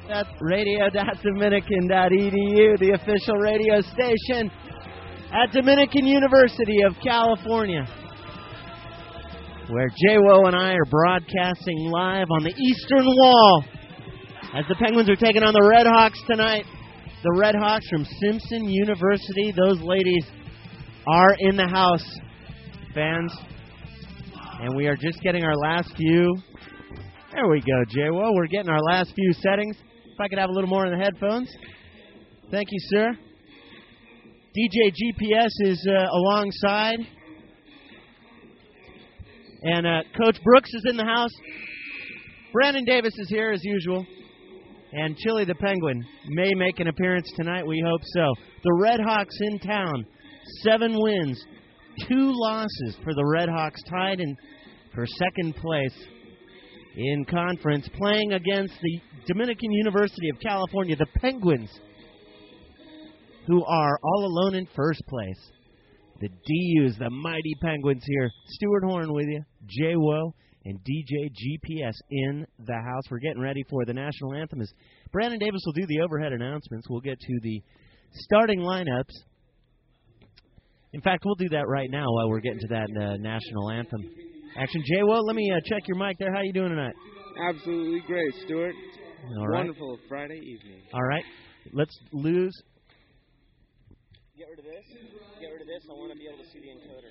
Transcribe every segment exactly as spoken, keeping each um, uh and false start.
That's radio dot dominican dot e d u, the official radio station at Dominican University of California, where J W O and I are broadcasting live on the Eastern Wall as the Penguins are taking on the Red Hawks tonight. The Red Hawks from Simpson University. Those ladies are in the house, fans. And we are just getting our last few. There we go, J W O. We're getting our last few settings. If I could have a little more in the headphones. Thank you, sir. D J G P S is uh, alongside. And uh, Coach Brooks is in the house. Brandon Davis is here as usual. And Chili the Penguin may make an appearance tonight. We hope so. The Red Hawks in town. Seven wins. Two losses for the Red Hawks, tied in for second place in conference, playing against the Dominican University of California, the Penguins, who are all alone in first place. The D Us, the mighty Penguins here. Stuart Horn with you, J W O, and D J G P S in the house. We're getting ready for the national anthem. As Brandon Davis will do the overhead announcements. We'll get to the starting lineups. In fact, we'll do that right now while we're getting to that uh, national anthem action. J W O, let me uh, check your mic there. How you doing tonight? Absolutely great, Stuart. All right. Wonderful Friday evening. All right. Let's lose. Get rid of this. Get rid of this. I want to be able to see the encoder.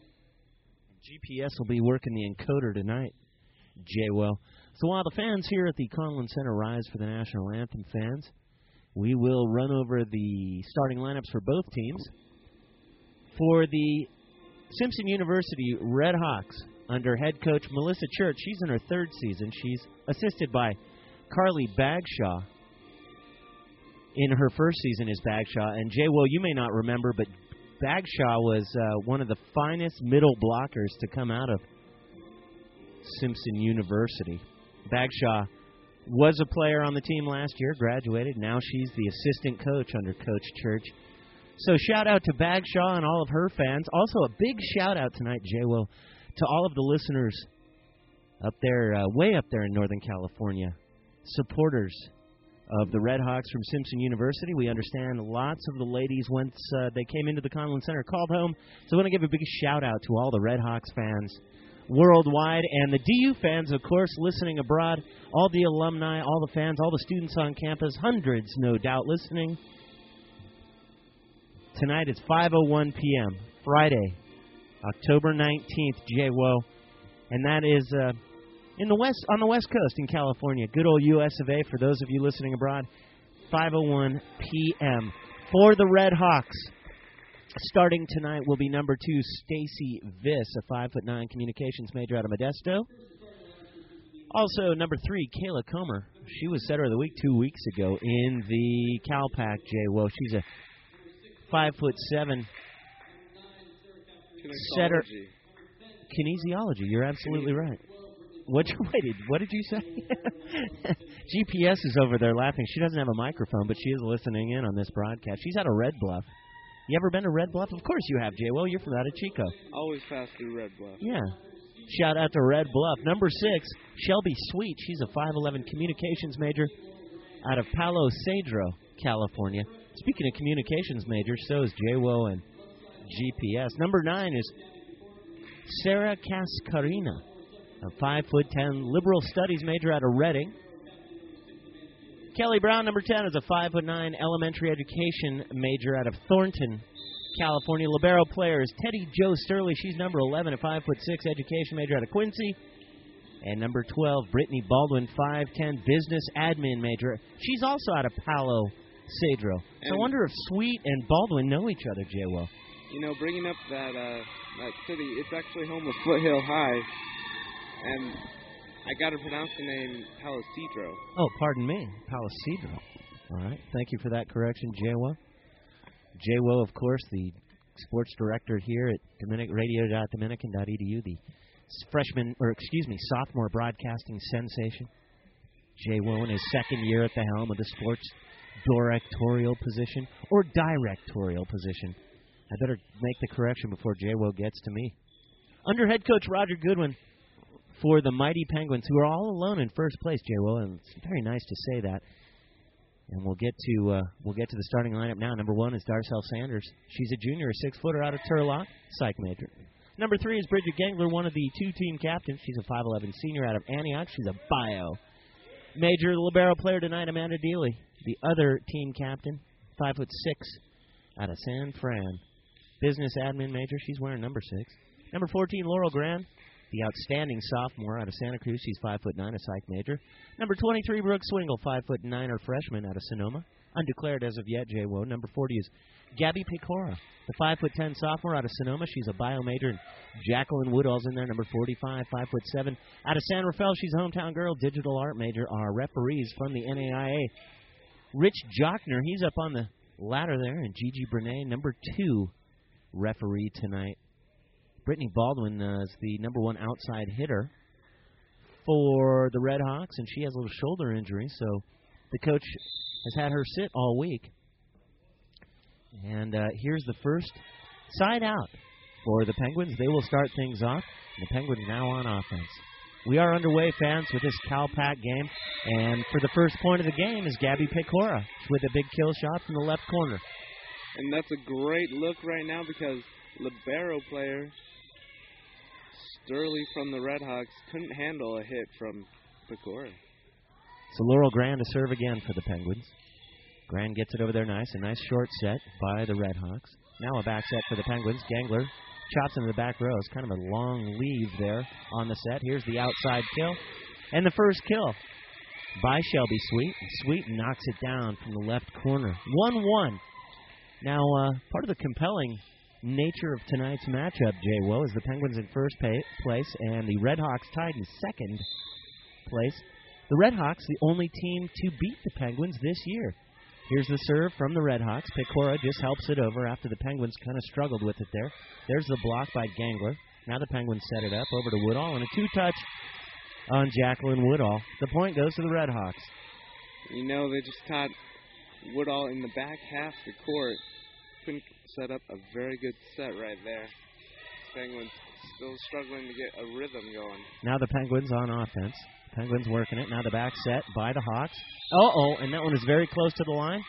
G P S will be working the encoder tonight, J W O. So while the fans here at the Conlin Center rise for the national anthem, fans, we will run over the starting lineups for both teams. For the Simpson University Red Hawks, under head coach Melissa Church, she's in her third season. She's assisted by Carly Bagshaw. In her first season is Bagshaw. And, J W O, you may not remember, but Bagshaw was uh, one of the finest middle blockers to come out of Simpson University. Bagshaw was a player on the team last year, graduated. Now she's the assistant coach under Coach Church. So shout out to Bagshaw and all of her fans. Also a big shout out tonight, J W O, to all of the listeners up there, uh, way up there in Northern California, supporters of the Red Hawks from Simpson University. We understand lots of the ladies, once uh, they came into the Conlin Center, called home. So I want to give a big shout out to all the Red Hawks fans worldwide, and the D U fans, of course, listening abroad, all the alumni, all the fans, all the students on campus, hundreds, no doubt, listening. Tonight it's five oh one p.m., Friday, October nineteenth, J W O, and that is uh, in the west on the West Coast in California. Good old U S of A for those of you listening abroad. five oh one p.m. for the Red Hawks. Starting tonight will be number two, Stacy Viss, a five foot nine communications major out of Modesto. Also, number three, Kayla Comer. She was setter of the week two weeks ago in the CalPAC, J W O. She's a five foot seven setter. Kinesiology. You're absolutely right. What you waited? What did you say? G P S is over there laughing. She doesn't have a microphone, but she is listening in on this broadcast. She's out of Red Bluff. You ever been to Red Bluff? Of course you have, J W O. You're from out of Chico. Always pass through Red Bluff. Yeah. Shout out to Red Bluff. Number six, Shelby Sweet. She's a five eleven communications major out of Palo Cedro, California. Speaking of communications majors, so is J W O and G P S. Number nine is Sarah Cascarina, a five foot ten liberal studies major out of Reading. Kelly Brown, number ten, is a five foot nine elementary education major out of Thornton, California. Libero player is Teddy Jo Sturley. She's number eleven, a five foot six education major out of Quincy. And number twelve, Brittany Baldwin, five ten business admin major. She's also out of Palo Cedro. So I wonder if Sweet and Baldwin know each other, J W O. You know, bringing up that uh, that city, it's actually home of Foothill High, and I got to pronounce the name Palo Cedro. Oh, pardon me, Palo Cedro. All right, thank you for that correction, J W O. J W O, of course, the sports director here at Dominic radio dot dominican dot e d u, the freshman, or excuse me, sophomore broadcasting sensation. J W O in his second year at the helm of the sports directorial position, or directorial position. I better make the correction before J W O gets to me. Under head coach Roger Goodwin for the mighty Penguins, who are all alone in first place, J W O, and it's very nice to say that. And we'll get to uh, we'll get to the starting lineup now. Number one is Darcel Sanders. She's a junior, a six-footer out of Turlock, psych major. Number three is Bridget Gangler, one of the two-team captains. She's a five eleven senior out of Antioch. She's a bio major. The libero player tonight, Amanda Dealey, the other team captain, five foot six, out of San Fran. Business admin major. She's wearing number six. Number fourteen, Laurel Grand, the outstanding sophomore out of Santa Cruz. She's five foot nine, a psych major. Number twenty-three, Brooke Swingle, five foot nine, or freshman out of Sonoma. Undeclared as of yet, J W O. Number forty is Gabby Pecora, the five foot ten sophomore out of Sonoma. She's a bio major, and Jacqueline Woodall's in there. Number forty-five, five foot seven, out of San Rafael. She's a hometown girl, digital art major. Our referees from the N A I A, Rich Jochner, he's up on the ladder there, and Gigi Brené, number two referee tonight. Brittany Baldwin uh, is the number one outside hitter for the Red Hawks, and she has a little shoulder injury, so the coach has had her sit all week. And uh, here's the first side out for the Penguins. They will start things off. The Penguins now on offense. We are underway, fans, with this Cal-Pac game. And for the first point of the game is Gabby Pecora with a big kill shot from the left corner. And that's a great look right now because libero player Sturley from the Red Hawks couldn't handle a hit from Pecora. So Laurel Grand to serve again for the Penguins. Grand gets it over there nice. A nice short set by the Red Hawks. Now a back set for the Penguins. Gangler chops into the back row. It's kind of a long leave there on the set. Here's the outside kill. And the first kill by Shelby Sweet. Sweet knocks it down from the left corner. one one. Now, uh, part of the compelling nature of tonight's matchup, J W O, is the Penguins in first pay- place and the Red Hawks tied in second place. The Red Hawks, the only team to beat the Penguins this year. Here's the serve from the Red Hawks. Pecora just helps it over after the Penguins kind of struggled with it there. There's the block by Gangler. Now the Penguins set it up over to Woodall, and a two-touch on Jacqueline Woodall. The point goes to the Red Hawks. You know, they just caught Woodall in the back half of the court. Couldn't set up a very good set right there. Penguins still struggling to get a rhythm going. Now the Penguins on offense. Penguins working it. Now the back set by the Hawks. Uh-oh, and that one is very close to the line.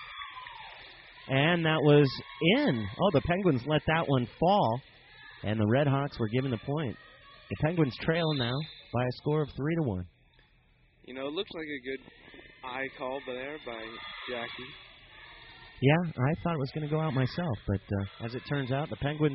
And that was in. Oh, the Penguins let that one fall, and the Red Hawks were given the point. The Penguins trail now by a score of three to one. You know, it looks like a good eye call there by Jackie. Yeah, I thought it was going to go out myself, but uh, as it turns out, the Penguins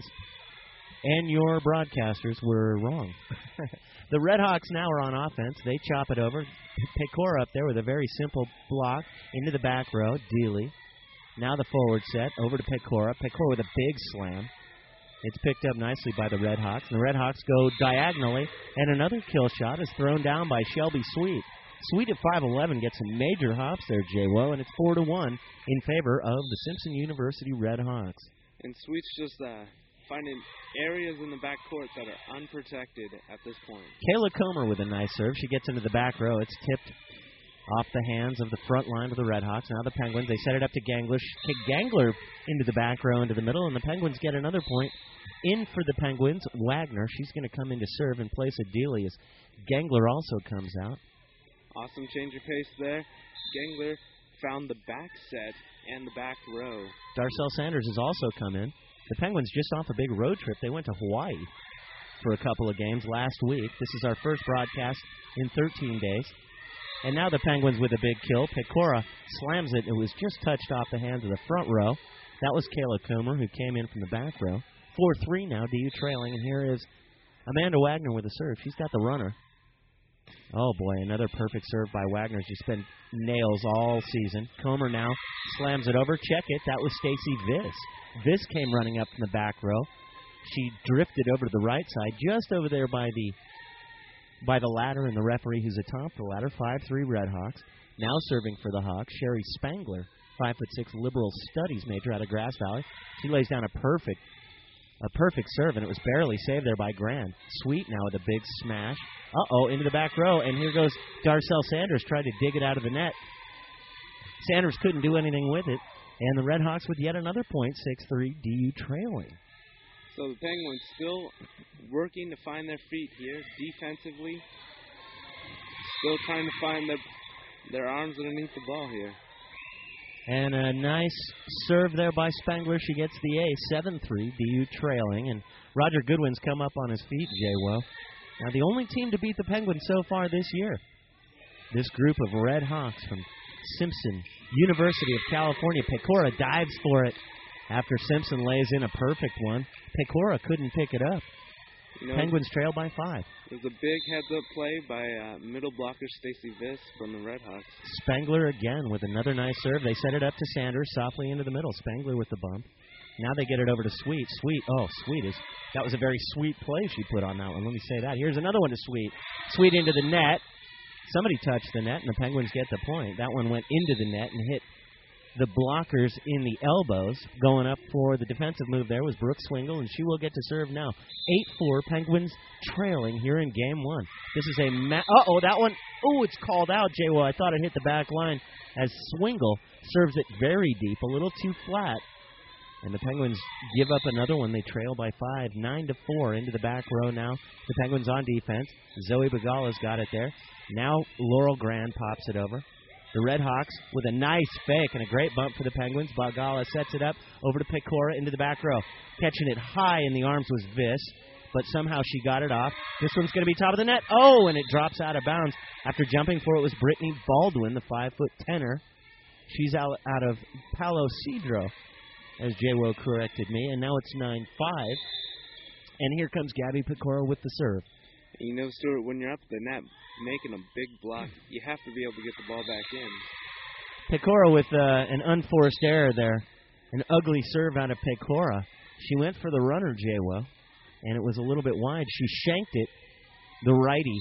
and your broadcasters were wrong. The Red Hawks now are on offense. They chop it over. Pecora up there with a very simple block into the back row. Dealey. Now the forward set over to Pecora. Pecora with a big slam. It's picked up nicely by the Red Hawks. And the Red Hawks go diagonally, and another kill shot is thrown down by Shelby Sweet. Sweet at five eleven gets some major hops there, J W O, and it's four to one in favor of the Simpson University Red Hawks. And Sweet's just uh, finding areas in the back court that are unprotected at this point. Kayla Comer with a nice serve. She gets into the back row. It's tipped off the hands of the front line of the Red Hawks. Now the Penguins, they set it up to Gangler. Kick Gangler into the back row, into the middle, and the Penguins get another point. In for the Penguins, Wagner. She's going to come in to serve in place of Dealey as Gangler also comes out. Awesome change of pace there. Gangler found the back set and the back row. Darcel Sanders has also come in. The Penguins just off a big road trip. They went to Hawaii for a couple of games last week. This is our first broadcast in thirteen days. And now the Penguins with a big kill. Pecora slams it. It was just touched off the hands of the front row. That was Kayla Comer, who came in from the back row. four three now, D U trailing. And here is Amanda Wagner with a serve. She's got the runner. Oh, boy, another perfect serve by Wagner. She's been nails all season. Comer now slams it over. Check it. That was Stacy Viss. Viss came running up from the back row. She drifted over to the right side, just over there by the by the ladder, and the referee who's atop the ladder, five three Red Hawks. Now serving for the Hawks, Sherry Spangler, five foot six liberal studies major out of Grass Valley. She lays down a perfect a perfect serve, and it was barely saved there by Grand. Sweet now with a big smash. Uh-oh, into the back row, and here goes Darcel Sanders trying to dig it out of the net. Sanders couldn't do anything with it, and the Red Hawks with yet another point, six three, D U trailing. So the Penguins still working to find their feet here defensively. Still trying to find their, their arms underneath the ball here. And a nice serve there by Spangler. She gets the ace, seven three, D U trailing. And Roger Goodwin's come up on his feet, J-Wo. Now, the only team to beat the Penguins so far this year. This group of Red Hawks from Simpson, University of California. Pecora dives for it after Simpson lays in a perfect one. Pecora couldn't pick it up. You know, Penguins trail by five. It was a big heads-up play by uh, middle blocker Stacy Viss from the Red Hawks. Spangler again with another nice serve. They set it up to Sanders, softly into the middle. Spangler with the bump. Now they get it over to Sweet. Sweet, oh, Sweet is, that was a very sweet play she put on that one. Let me say that. Here's another one to Sweet. Sweet into the net. Somebody touched the net, and the Penguins get the point. That one went into the net and hit the blockers in the elbows. Going up for the defensive move there was Brooke Swingle, and she will get to serve now. eight four, Penguins trailing here in game one. This is a ma- Uh-oh, that one, oh, it's called out, J-Wo. I thought it hit the back line as Swingle serves it very deep, a little too flat. And the Penguins give up another one. They trail by five, nine to four into the back row now. The Penguins on defense. Zoe Bagala's got it there. Now Laurel Grand pops it over. The Red Hawks with a nice fake and a great bump for the Penguins. Bagala sets it up over to Pecora into the back row. Catching it high in the arms was Viss, but somehow she got it off. This one's going to be top of the net. Oh, and it drops out of bounds. After jumping for it was Brittany Baldwin, the five-foot tenor. She's out, out of Palo Cedro, as J-Wo corrected me, and now it's nine five. And here comes Gabby Pecora with the serve. You know, Stuart, when you're up the net making a big block, you have to be able to get the ball back in. Pecora with uh, an unforced error there. An ugly serve out of Pecora. She went for the runner, J-Wo, and it was a little bit wide. She shanked it, the righty,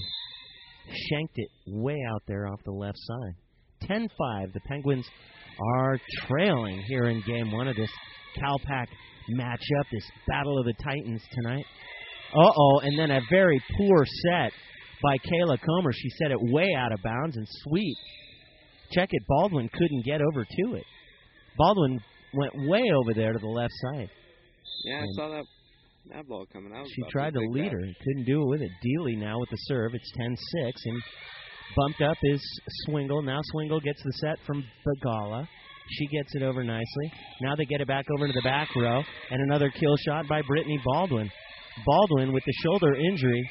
shanked it way out there off the left side. ten five, the Penguins are trailing here in game one of this Cal-Pac matchup, this Battle of the Titans tonight. Uh-oh, and then a very poor set by Kayla Comer. She set it way out of bounds, and Sweet. Check it, Baldwin couldn't get over to it. Baldwin went way over there to the left side. Yeah, I saw that that ball coming out. She tried to lead her, couldn't do it with it. Dealey now with the serve. It's ten six, and bumped up is Swingle. Now Swingle gets the set from Bagala. She gets it over nicely. Now they get it back over to the back row, and another kill shot by Brittany Baldwin. Baldwin, with the shoulder injury,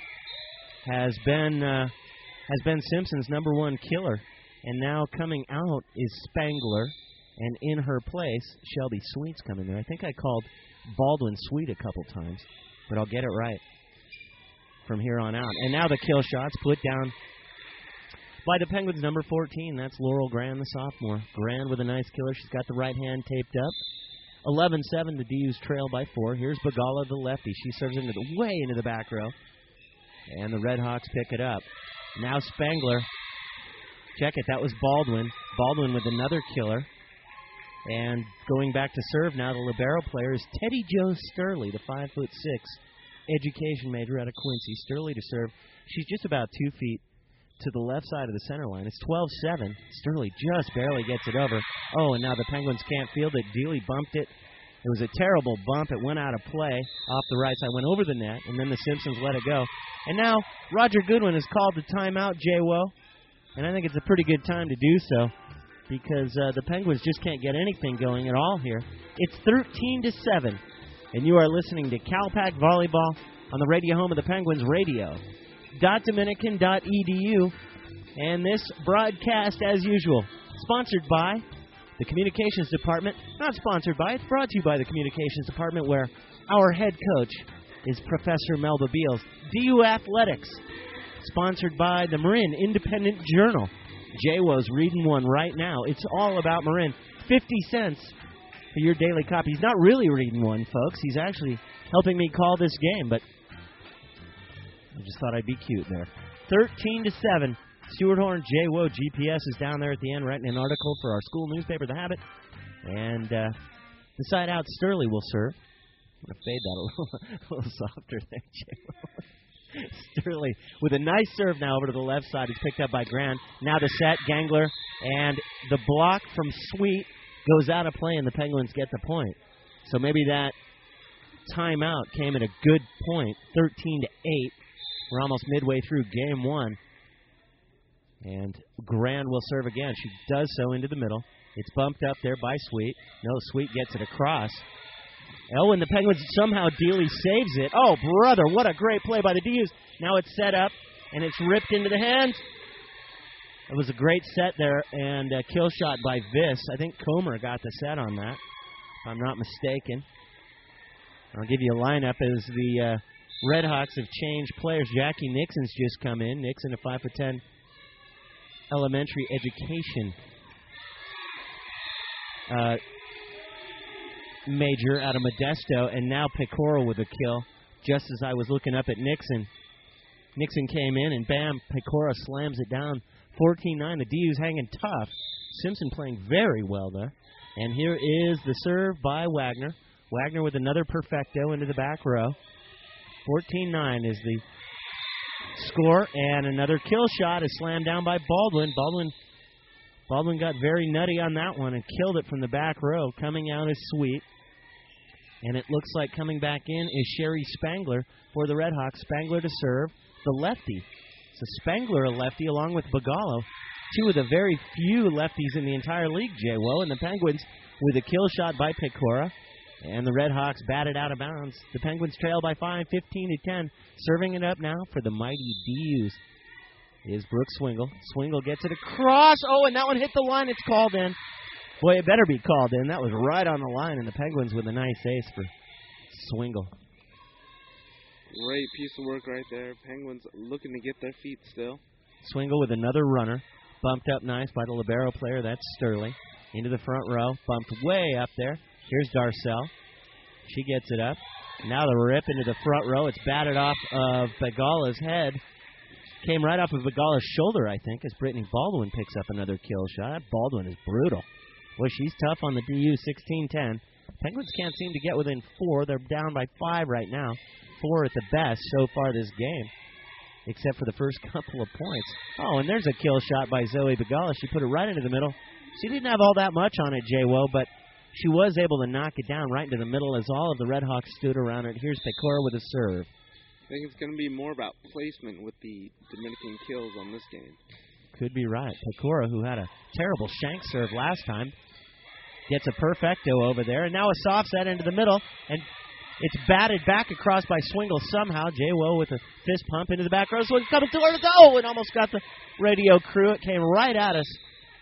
has been uh, has been Simpson's number one killer, and now coming out is Spangler, and in her place, Shelby Sweet's coming there. I think I called Baldwin Sweet a couple times, but I'll get it right from here on out. And now the kill shots put down by the Penguins' number fourteen. That's Laurel Grand, the sophomore. Grand with a nice killer. She's got the right hand taped up. eleven seven, the D U's trail by four. Here's Bagala, the lefty. She serves into the way into the back row. And the Red Hawks pick it up. Now Spangler. Check it, that was Baldwin. Baldwin with another killer. And going back to serve now, the libero player is Teddy Jo Sturley, the five foot six education major out of Quincy. Sturley to serve. She's just about two feet to the left side of the center line. It's twelve seven. Sturley just barely gets it over. Oh, and now the Penguins can't field it. Dealey bumped it. It was a terrible bump. It went out of play off the right side, went over the net, and then the Simpsons let it go. And now Roger Goodwin has called the timeout, J-Wo, and I think it's a pretty good time to do so because uh, the Penguins just can't get anything going at all here. It's thirteen to seven, and you are listening to Cal-Pac Volleyball on the radio home of the Penguins radio. Dominican dot E D U, and this broadcast, as usual, sponsored by the Communications Department. Not sponsored by, it's brought to you by the Communications Department, where our head coach is Professor Melba Beals. D U Athletics, sponsored by the Marin Independent Journal. J-Wo's reading one right now. It's all about Marin. fifty cents for your daily copy. He's not really reading one, folks. He's actually helping me call this game, but I just thought I'd be cute there. thirteen to seven. Stuart Horn, J-Wo, G P S is down there at the end writing an article for our school newspaper, The Habit. And uh, the side out, Sturley will serve. I'm going to fade that a little, a little softer there, J-Wo. Sturley with a nice serve now over to the left side. It's picked up by Grand. Now the set, Gangler, and the block from Sweet goes out of play, and the Penguins get the point. So maybe that timeout came at a good point, thirteen to eight. We're almost midway through game one. And Grand will serve again. She does so into the middle. It's bumped up there by Sweet. No, Sweet gets it across. Oh, and the Penguins somehow Dealey saves it. Oh, brother, what a great play by the D Us. Now it's set up, and it's ripped into the hands. It was a great set there, and a kill shot by Viss. I think Comer got the set on that, if I'm not mistaken. I'll give you a lineup as the uh, Red Hawks have changed players. Jackie Nixon's just come in. Nixon, a five foot ten elementary education uh, major out of Modesto, and now Pecora with a kill. Just as I was looking up at Nixon, Nixon came in, and bam, Pecora slams it down. fourteen nine, the D U's hanging tough. Simpson playing very well there. And here is the serve by Wagner. Wagner with another perfecto into the back row. fourteen nine is the score, and another kill shot is slammed down by Baldwin. Baldwin Baldwin got very nutty on that one and killed it from the back row. Coming out is Sweet. And it looks like coming back in is Sherry Spangler for the Red Hawks. Spangler to serve, the lefty. So Spangler, a lefty, along with Bagalo. Two of the very few lefties in the entire league, Jay Woe. And the Penguins with a kill shot by Pecora. And the Red Hawks batted out of bounds. The Penguins trail by five, fifteen to ten. Serving it up now for the mighty D Us is Brooke Swingle. Swingle gets it across. Oh, and that one hit the line. It's called in. Boy, it better be called in. That was right on the line, and the Penguins with a nice ace for Swingle. Great piece of work right there. Penguins looking to get their feet still. Swingle with another runner. Bumped up nice by the libero player. That's Sterling. Into the front row. Bumped way up there. Here's Darcel. She gets it up. Now the rip into the front row. It's batted off of Bagala's head. Came right off of Bagala's shoulder, I think, as Brittany Baldwin picks up another kill shot. Baldwin is brutal. Boy, she's tough on the D U, sixteen ten. Penguins can't seem to get within four. They're down by five right now. Four at the best so far this game, except for the first couple of points. Oh, and there's a kill shot by Zoe Bagala. She put it right into the middle. She didn't have all that much on it, J W O, but she was able to knock it down right into the middle as all of the Red Hawks stood around it. Here's Pecora with a serve. I think it's going to be more about placement with the Dominican kills on this game. Could be right. Pecora, who had a terrible shank serve last time, gets a perfecto over there. And now a soft set into the middle. And it's batted back across by Swingle somehow. J W O with a fist pump into the back row. So it's coming towards us. Oh, it almost got the radio crew. It came right at us.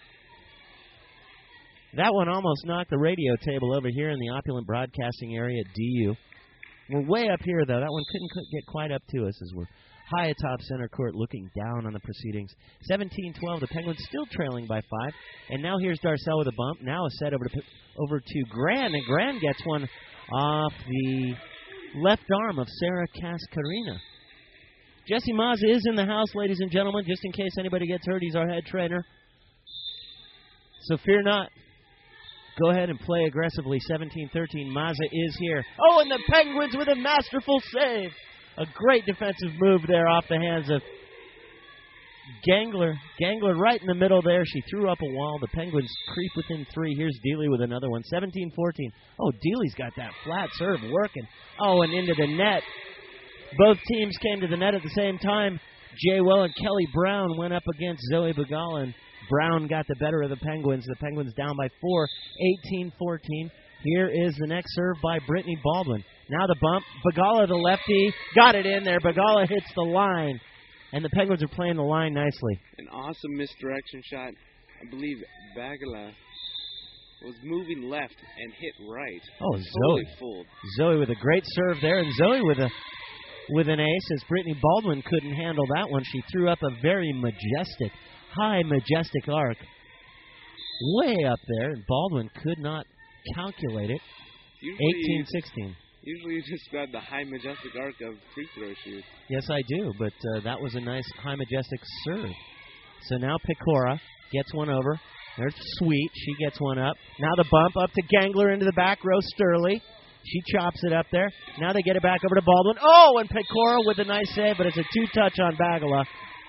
That one almost knocked the radio table over here in the opulent broadcasting area at D U. We're way up here, though. That one couldn't get quite up to us as we're high atop center court looking down on the proceedings. seventeen twelve, the Penguins still trailing by five. And now here's Darcel with a bump. Now a set over to over to Gran, and Gran gets one off the left arm of Sarah Cascarina. Jesse Mazza is in the house, ladies and gentlemen, just in case anybody gets hurt. He's our head trainer. So fear not. Go ahead and play aggressively. seventeen thirteen, Mazza is here. Oh, and the Penguins with a masterful save. A great defensive move there off the hands of Gangler. Gangler right in the middle there. She threw up a wall. The Penguins creep within three. Here's Dealey with another one. seventeen fourteen. Oh, Dealey's got that flat serve working. Oh, and into the net. Both teams came to the net at the same time. Jay Well and Kelly Brown went up against Zoe Bagala, and Brown got the better of the Penguins. The Penguins down by four, eighteen fourteen. Here is the next serve by Brittany Baldwin. Now the bump. Bagala, the lefty, got it in there. Bagala hits the line, and the Penguins are playing the line nicely. An awesome misdirection shot. I believe Bagala was moving left and hit right. Oh, totally Zoe. Fooled. Zoe with a great serve there, and Zoe with a with an ace as Brittany Baldwin couldn't handle that one. She threw up a very majestic, high majestic arc way up there, and Baldwin could not calculate it. eighteen sixteen. Usually you just grab the high majestic arc of free throw shoot. Yes, I do, but uh, that was a nice high majestic serve. So now Pecora gets one over. There's Sweet. She gets one up. Now the bump up to Gangler into the back row. Sturley. She chops it up there. Now they get it back over to Baldwin. Oh, and Pecora with a nice save, but it's a two-touch on Bagala.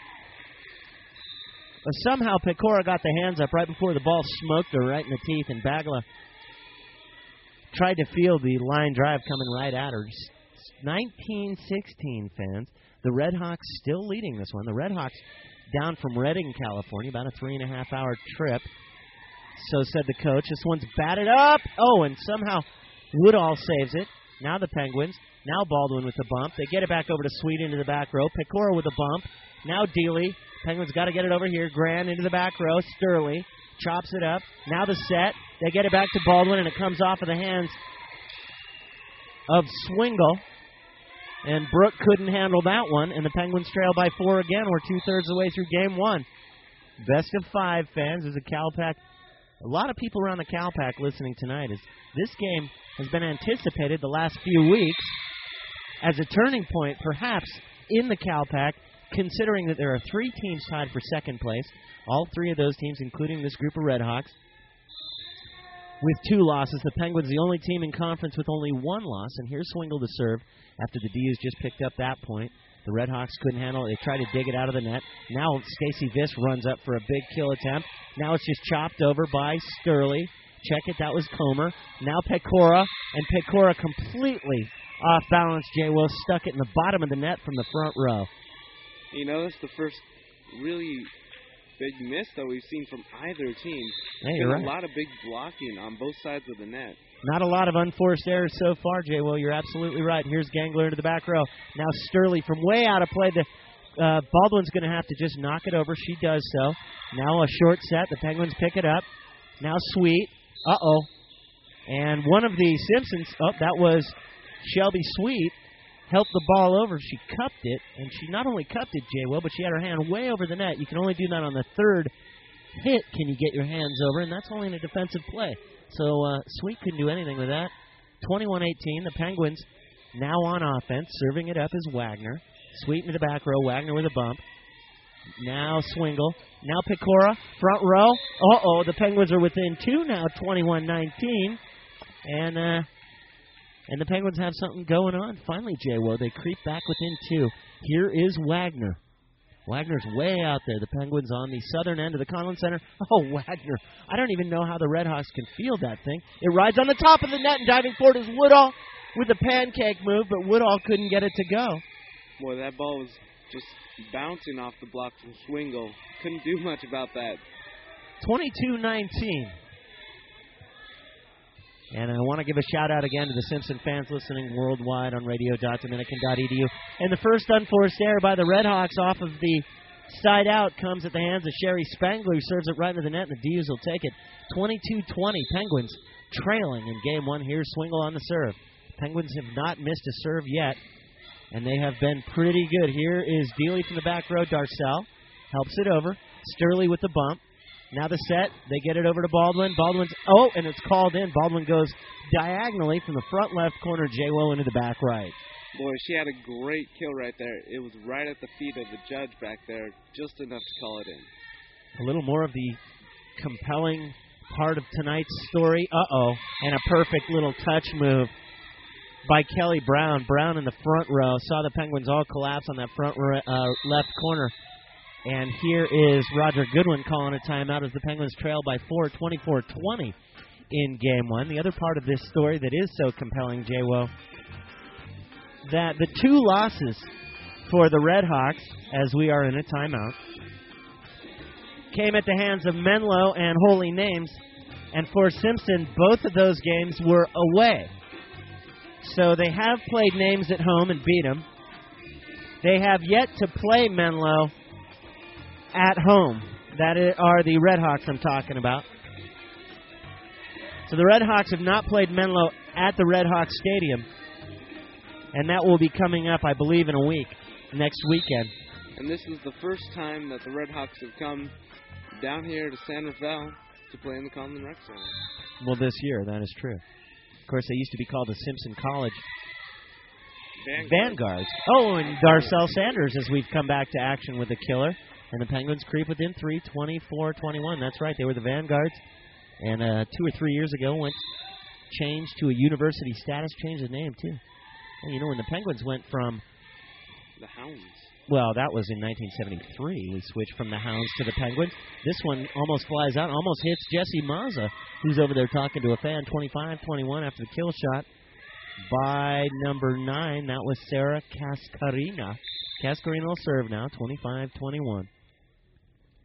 But somehow Pecora got the hands up right before the ball smoked her right in the teeth, and Bagala tried to feel the line drive coming right at her. nineteen sixteen, fans. The Red Hawks still leading this one. The Red Hawks down from Redding, California, about a three-and-a-half-hour trip. So said the coach. This one's batted up. Oh, and somehow Woodall saves it. Now the Penguins. Now Baldwin with the bump. They get it back over to Sweet into the back row. Pecora with a bump. Now Dealey. Penguins got to get it over here. Grand into the back row. Sturley chops it up. Now the set. They get it back to Baldwin, and it comes off of the hands of Swingle. And Brooke couldn't handle that one, and the Penguins trail by four again. We're two-thirds of the way through game one. Best of five, fans. There's a CalPac. A lot of people around the CalPac listening tonight. Is this game has been anticipated the last few weeks as a turning point, perhaps, in the CalPac, considering that there are three teams tied for second place. All three of those teams, including this group of Redhawks, with two losses. The Penguins, the only team in conference with only one loss. And here's Swingle to serve after the D Us just picked up that point. The Redhawks couldn't handle it. They tried to dig it out of the net. Now Stacy Viss runs up for a big kill attempt. Now it's just chopped over by Sturley. Check it, that was Comer. Now Pecora, and Pecora completely off balance. Jay Will stuck it in the bottom of the net from the front row. You know, that's the first really big miss that we've seen from either team. Hey, There's you're been right. a lot of big blocking on both sides of the net. Not a lot of unforced errors so far, Jay Will. You're absolutely right. Here's Gangler into the back row. Now Sturley from way out of play. The uh, Baldwin's going to have to just knock it over. She does so. Now a short set. The Penguins pick it up. Now Sweet. Uh-oh. And one of the Simpsons, oh, that was Shelby Sweet, helped the ball over. She cupped it, and she not only cupped it, Jay Will, but she had her hand way over the net. You can only do that on the third hit can you get your hands over, and that's only in a defensive play. So uh, Sweet couldn't do anything with that. twenty-one eighteen, the Penguins now on offense. Serving it up is Wagner. Sweet into the back row. Wagner with a bump. Now Swingle. Now Pecora. Front row. Uh-oh, the Penguins are within two now, twenty-one nineteen. And uh, and the Penguins have something going on. Finally, Jay Woe, they creep back within two. Here is Wagner. Wagner's way out there. The Penguins on the southern end of the Conlon Center. Oh, Wagner. I don't even know how the Redhawks can field that thing. It rides on the top of the net, and diving forward is Woodall with a pancake move, but Woodall couldn't get it to go. Boy, that ball was just bouncing off the block from Swingle. Couldn't do much about that. twenty-two nineteen. And I want to give a shout-out again to the Simpson fans listening worldwide on radio dot dominican dot e d u. And the first unforced error by the Redhawks off of the side out comes at the hands of Sherry Spangler, who serves it right into the net, and the D Us will take it. twenty-two twenty, Penguins trailing in game one. Here's Swingle on the serve. Penguins have not missed a serve yet, and they have been pretty good. Here is Dealey from the back row. Darcel helps it over. Sturley with the bump. Now the set, they get it over to Baldwin. Baldwin's, oh, and it's called in. Baldwin goes diagonally from the front left corner, J-Wo into the back right. Boy, she had a great kill right there. It was right at the feet of the judge back there, just enough to call it in. A little more of the compelling part of tonight's story. Uh-oh, and a perfect little touch move by Kelly Brown. Brown in the front row. Saw the Penguins all collapse on that front uh, left corner. And here is Roger Goodwin calling a timeout as the Penguins trail by four, twenty-four twenty in game one. The other part of this story that is so compelling, J-Wo, that the two losses for the Redhawks, as we are in a timeout, came at the hands of Menlo and Holy Names. And for Simpson, both of those games were away. So they have played Names at home and beat them. They have yet to play Menlo at home. That are the Redhawks I'm talking about. So the Redhawks have not played Menlo at the Redhawks Stadium, and that will be coming up, I believe, in a week, next weekend. And this is the first time that the Redhawks have come down here to San Rafael to play in the Conlon Rec Center. Well, this year, that is true. Of course, they used to be called the Simpson College Vanguard. Vanguards. Oh, and Darcel Sanders as we've come back to action with the killer. And the Penguins creep within three, twenty-four twenty-one. That's right, they were the Vanguards. And uh, two or three years ago, went changed to a university status, changed the name, too. And you know, when the Penguins went from... The Hounds. Well, that was in nineteen seventy-three. We switched from the Hounds to the Penguins. This one almost flies out, almost hits Jesse Mazza, who's over there talking to a fan. twenty-five twenty-one after the kill shot by number nine. That was Sarah Cascarina. Cascarina will serve now, twenty-five twenty-one.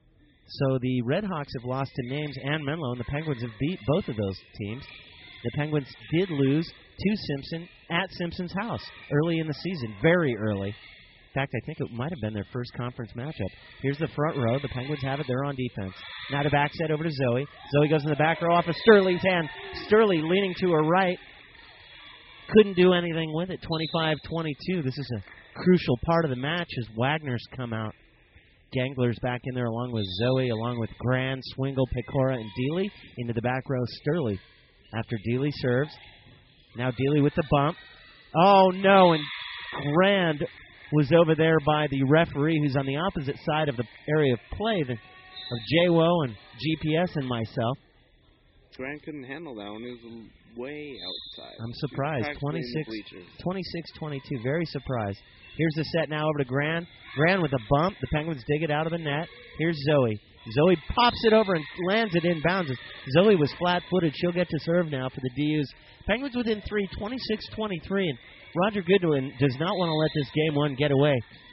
So the Red Hawks have lost to Names and Menlo, and the Penguins have beat both of those teams. The Penguins did lose to Simpson at Simpson's house early in the season, very early. In fact, I think it might have been their first conference matchup. Here's the front row. The Penguins have it. They're on defense. Now the back set over to Zoe. Zoe goes in the back row off of Sturley's hand. Sturley leaning to her right. Couldn't do anything with it. twenty-five twenty-two. This is a crucial part of the match as Wagner's come out. Gangler's back in there along with Zoe, along with Grand, Swingle, Pecora, and Dealey. Into the back row, Sturley. After Dealey serves. Now Dealey with the bump. Oh, no, and Grand was over there by the referee who's on the opposite side of the area of play the, of J W O and G P S and myself. Grant couldn't handle that one. It was way outside. I'm surprised. twenty-six twenty-two. Very surprised. Here's the set now over to Grand. Grand with a bump. The Penguins dig it out of the net. Here's Zoe. Zoe pops it over and lands it inbounds. Zoe was flat-footed. She'll get to serve now for the D Us. Penguins within three, twenty-six twenty-three. And Roger Goodwin does not want to let this game one get away.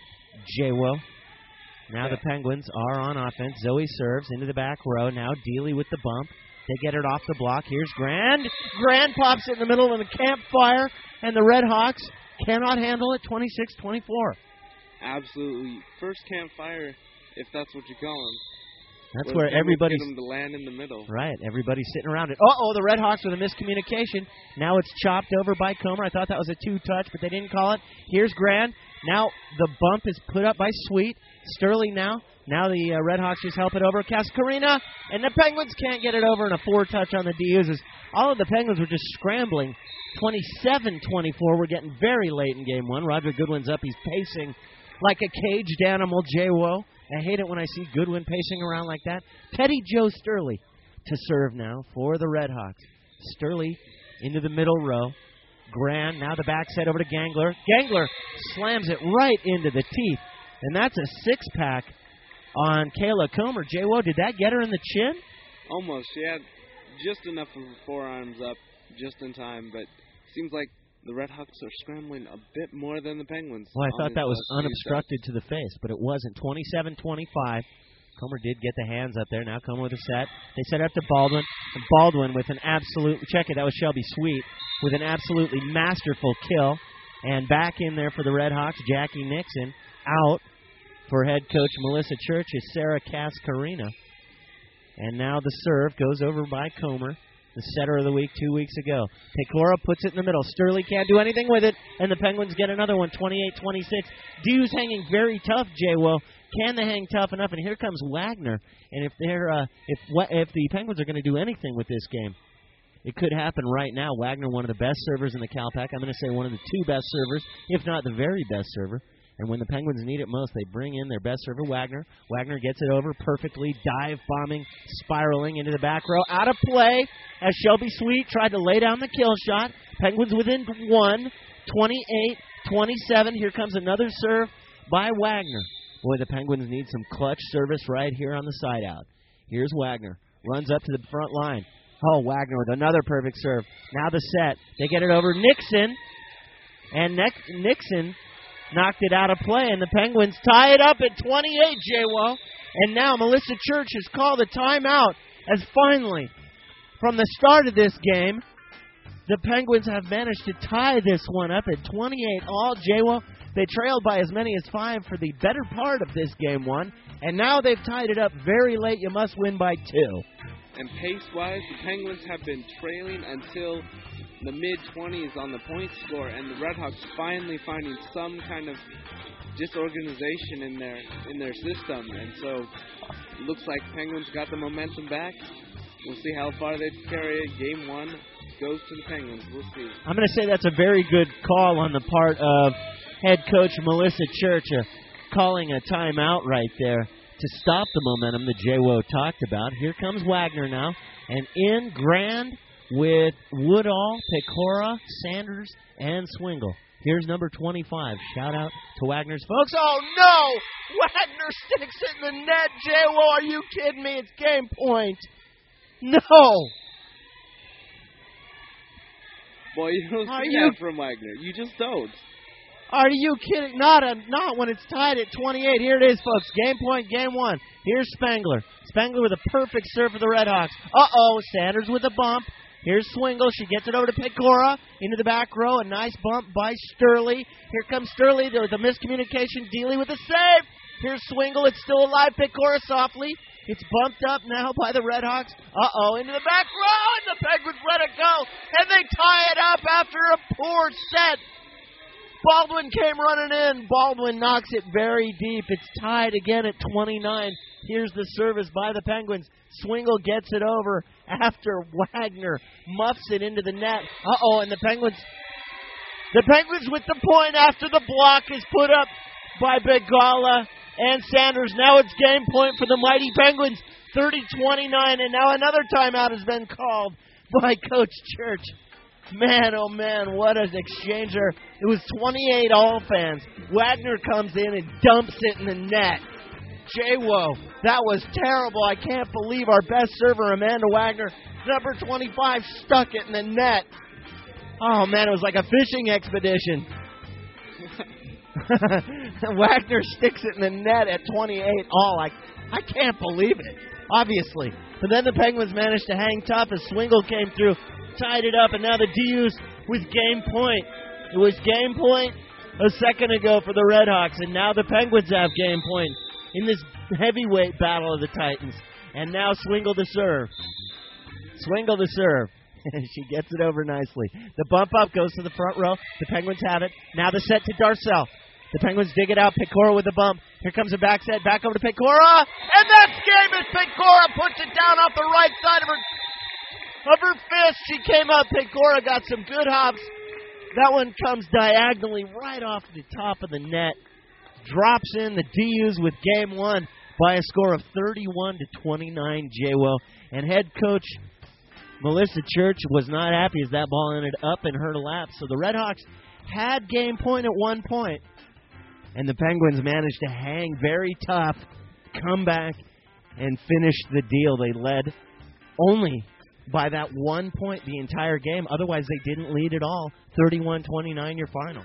J W O. Now yeah. The Penguins are on offense. Zoe serves into the back row. Now Dealey with the bump. They get it off the block. Here's Grand. Grand pops it in the middle of the campfire, and the Red Hawks cannot handle it. twenty-six twenty-four. Absolutely. First campfire, if that's what you call them. That's where, where everybody's get them to land in the middle. Right. Everybody's sitting around it. Uh-oh, the Red Hawks with a miscommunication. Now it's chopped over by Comer. I thought that was a two-touch, but they didn't call it. Here's Grand. Now the bump is put up by Sweet. Sterling now. Now the uh, Red Hawks just help it over. Cascarina, and the Penguins can't get it over, and a four-touch on the D Us. All of the Penguins were just scrambling. twenty-seven twenty-four. We're getting very late in game one. Roger Goodwin's up. He's pacing like a caged animal, J W O. I hate it when I see Goodwin pacing around like that. Petty Joe Sturley to serve now for the Red Hawks. Sturley into the middle row. Grand, now the back set over to Gangler. Gangler slams it right into the teeth. And that's a six-pack on Kayla Comer. J W O, did that get her in the chin? Almost. She had just enough of her forearms up just in time, but seems like the Red Hawks are scrambling a bit more than the Penguins. Well, I thought that was unobstructed to the face, but it wasn't. twenty-seven twenty-five. Comer did get the hands up there. Now Comer with a set. They set it up to Baldwin. And Baldwin with an absolute, check it, that was Shelby Sweet, with an absolutely masterful kill. And back in there for the Red Hawks, Jackie Nixon. Out for head coach Melissa Church is Sarah Cascarina. And now the serve goes over by Comer, the setter of the week two weeks ago. Pecora puts it in the middle. Sturley can't do anything with it, and the Penguins get another one, twenty-eight twenty-six. Dew's hanging very tough, J W O. Can they hang tough enough? And here comes Wagner. And if they're uh, if if the Penguins are going to do anything with this game, it could happen right now. Wagner, one of the best servers in the Calpac. I'm going to say one of the two best servers, if not the very best server. And when the Penguins need it most, they bring in their best server, Wagner. Wagner gets it over perfectly, dive-bombing, spiraling into the back row. Out of play as Shelby Sweet tried to lay down the kill shot. Penguins within one, twenty-eight twenty-seven. Here comes another serve by Wagner. Boy, the Penguins need some clutch service right here on the side out. Here's Wagner. Runs up to the front line. Oh, Wagner with another perfect serve. Now the set. They get it over Nixon. And ne- Nixon knocked it out of play, and the Penguins tie it up at twenty-eight, J W O. And now Melissa Church has called a timeout as finally, from the start of this game, the Penguins have managed to tie this one up at twenty-eight all, J W O. They trailed by as many as five for the better part of this game one, and now they've tied it up very late. You must win by two. And pace-wise, the Penguins have been trailing until the mid-twenties on the point score, and the Red Hawks finally finding some kind of disorganization in their in their system. And so it looks like Penguins got the momentum back. We'll see how far they carry it. Game one goes to the Penguins. We'll see. I'm going to say that's a very good call on the part of head coach Melissa Church, uh, calling a timeout right there to stop the momentum that J W O talked about. Here comes Wagner now, and in Grand with Woodall, Pecora, Sanders, and Swingle. Here's number twenty-five. Shout out to Wagner's folks. Oh, no! Wagner sticks it in the net, J W O. Are you kidding me? It's game point. No! Boy, you don't see Are that you... from Wagner. You just don't. Are you kidding? Not a, not when it's tied at twenty-eight. Here it is, folks. Game point, game one. Here's Spangler. Spangler with a perfect serve for the Redhawks. Uh-oh, Sanders with a bump. Here's Swingle. She gets it over to Pecora into the back row. A nice bump by Sturley. Here comes Sturley. There was a miscommunication. Dealey with a save. Here's Swingle. It's still alive. Pecora softly. It's bumped up now by the Redhawks. Uh-oh, into the back row, and the Penguins let it go. And they tie it up after a poor set. Baldwin came running in. Baldwin knocks it very deep. It's tied again at twenty-nine. Here's the service by the Penguins. Swingle gets it over after Wagner muffs it into the net. Uh-oh, and the Penguins... The Penguins with the point after the block is put up by Begala and Sanders. Now it's game point for the mighty Penguins, thirty twenty-nine, and now another timeout has been called by Coach Church. Man, oh man, what an exchanger. It was twenty-eight all fans. Wagner comes in and dumps it in the net. J-Wo, that was terrible. I can't believe our best server, Amanda Wagner, number twenty-five, stuck it in the net. Oh man, it was like a fishing expedition. Wagner sticks it in the net at twenty-eight all. I, I can't believe it, obviously. But then the Penguins managed to hang tough as Swingle came through, tied it up, and now the D Us with game point. It was game point a second ago for the Redhawks, and now the Penguins have game point in this heavyweight battle of the Titans. And now Swingle to serve. Swingle to serve. She gets it over nicely. The bump up goes to the front row. The Penguins have it. Now the set to Darcel. The Penguins dig it out. Pecora with the bump. Here comes a back set. Back over to Pecora. And that's game as Pecora puts it down off the right side of her of her fist. She came up. Pecora got some good hops. That one comes diagonally right off the top of the net. Drops in the D Us with game one by a score of thirty-one to twenty-nine, J-Wo. And head coach Melissa Church was not happy as that ball ended up in her lap. So the Redhawks had game point at one point, and the Penguins managed to hang very tough, come back, and finish the deal. They led only by that one point the entire game. Otherwise, they didn't lead at all. thirty-one twenty-nine, your final.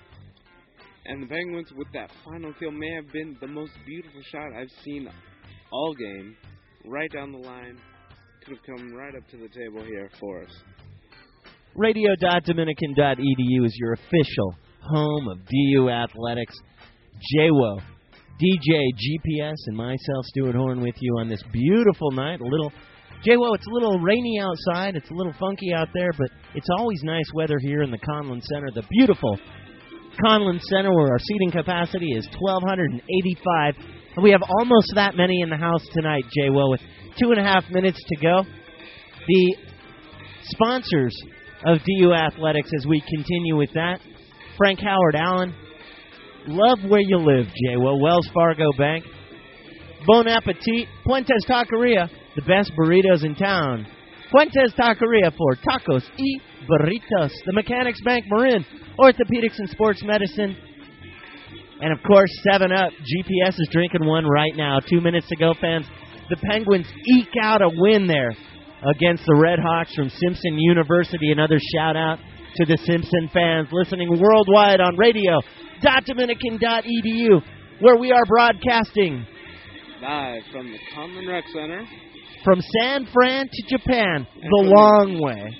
And the Penguins, with that final kill, may have been the most beautiful shot I've seen all game. Right down the line. Could have come right up to the table here for us. radio dot dominican dot e d u is your official home of D U Athletics. J-Wo, D J, G P S, and myself, Stuart Horn, with you on this beautiful night. A little, J-Wo, it's a little rainy outside. It's a little funky out there, but it's always nice weather here in the Conlin Center. The beautiful Conlin Center, where our seating capacity is twelve eighty-five. And we have almost that many in the house tonight, J-Wo, with two and a half minutes to go. The sponsors of D U Athletics, as we continue with that, Frank Howard Allen, love where you live, J-Wo, Wells Fargo Bank, Bon Appetit, Fuentes Taqueria, the best burritos in town, Fuentes Taqueria for tacos y burritos, the Mechanics Bank Marin, Orthopedics and Sports Medicine, and, of course, seven up. G P S is drinking one right now. Two minutes to go, fans. The Penguins eke out a win there against the Redhawks from Simpson University. Another shout-out to the Simpson fans listening worldwide on radio dot dominican dot e d u, where we are broadcasting live from the Conlin Rec Center. From San Fran to Japan, the long way.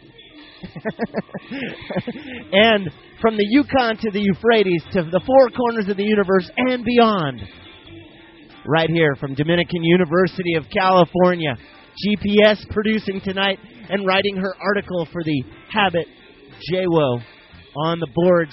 And from the Yukon to the Euphrates to the four corners of the universe and beyond. Right here from Dominican University of California. G P S producing tonight and writing her article for the Habit, J-Wo, on the boards.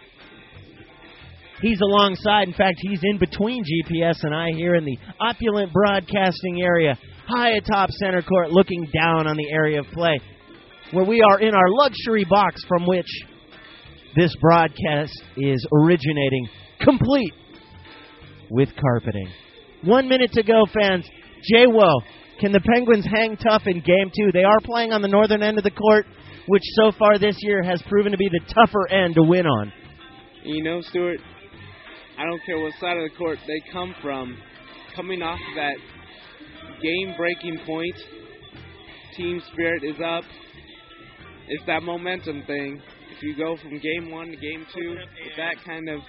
He's alongside, in fact, he's in between G P S and I here in the opulent broadcasting area, high atop center court, looking down on the area of play, where we are in our luxury box from which this broadcast is originating, complete with carpeting. One minute to go, fans. J-Wo, can the Penguins hang tough in game two? They are playing on the northern end of the court, which so far this year has proven to be the tougher end to win on. You know, Stuart, I don't care what side of the court they come from, coming off of that game-breaking point, team spirit is up. It's that momentum thing. If if you go from game one to game two with that kind of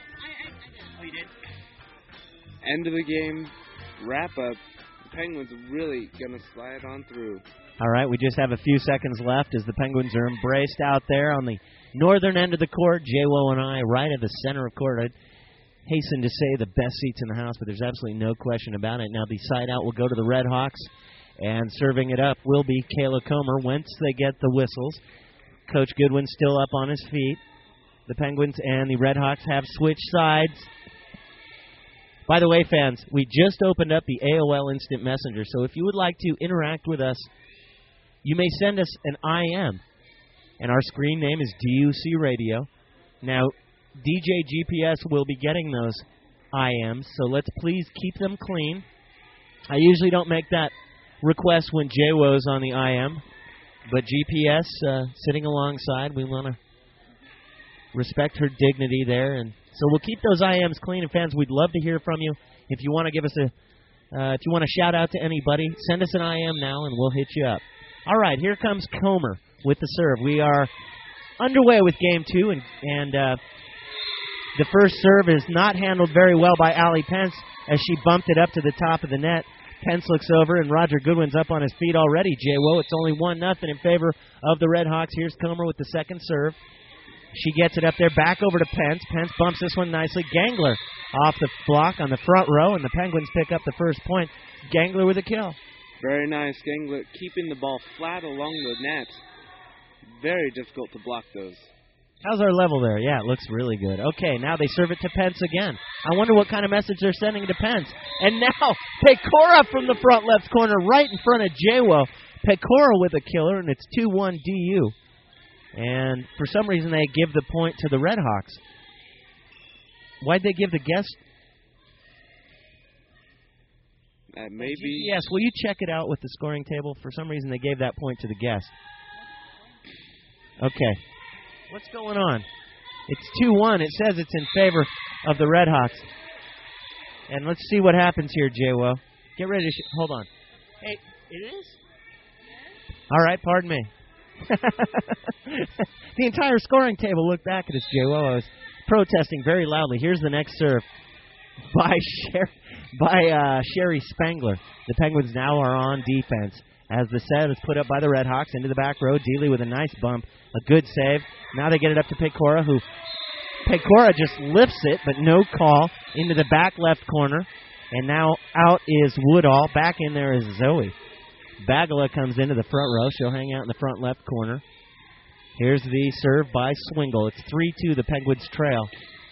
end of the game wrap up, the Penguins are really going to slide on through. All right, we just have a few seconds left as the Penguins are embraced out there on the northern end of the court. J-Wo and I right at the center of court. I'd hasten to say the best seats in the house, but there's absolutely no question about it. Now the side out will go to the Red Hawks, and serving it up will be Kayla Comer once they get the whistles. Coach Goodwin still up on his feet. The Penguins and the Red Hawks have switched sides. By the way, fans, we just opened up the A O L Instant Messenger, so if you would like to interact with us, you may send us an I M, and our screen name is D U C Radio. Now, D J G P S will be getting those I Ms, so let's please keep them clean. I usually don't make that request when J-Wo's on the I M, but G P S uh, sitting alongside, we want to respect her dignity there, and so we'll keep those I Ms clean. And fans, we'd love to hear from you. If you want to give us a, uh, if you want to shout out to anybody, send us an I M now, and we'll hit you up. All right, here comes Comer with the serve. We are underway with game two, and, and uh, the first serve is not handled very well by Allie Pence as she bumped it up to the top of the net. Pence looks over, and Roger Goodwin's up on his feet already, J-Wo. It's only one nothing in favor of the Red Hawks. Here's Comer with the second serve. She gets it up there, back over to Pence. Pence bumps this one nicely. Gangler off the block on the front row, and the Penguins pick up the first point. Gangler with a kill. Very nice. Gangler keeping the ball flat along the net. Very difficult to block those. How's our level there? Yeah, it looks really good. Okay, now they serve it to Pence again. I wonder what kind of message they're sending to Pence. And now, Pecora from the front left corner, right in front of J-Wo. Pecora with a killer, and it's two one D U. And for some reason, they give the point to the Red Hawks. Why'd they give the guest? Uh, maybe. Yes, will you check it out with the scoring table? For some reason, they gave that point to the guest. Okay. What's going on? It's two one. It says it's in favor of the Red Hawks. And let's see what happens here, J-Wo. Get ready to... Sh- hold on. Hey, it is? All right, pardon me. The entire scoring table looked back at us, J-Wo. I was protesting very loudly. Here's the next serve by Sher- by uh, Sherry Spangler. The Penguins now are on defense as the set is put up by the Red Hawks into the back row. Dealey with a nice bump, a good save. Now they get it up to Pecora, who Pecora just lifts it, but no call, into the back left corner. And now out is Woodall. Back in there is Zoe. Bagala comes into the front row. She'll hang out in the front left corner. Here's the serve by Swingle. It's three two, the Penguins trail.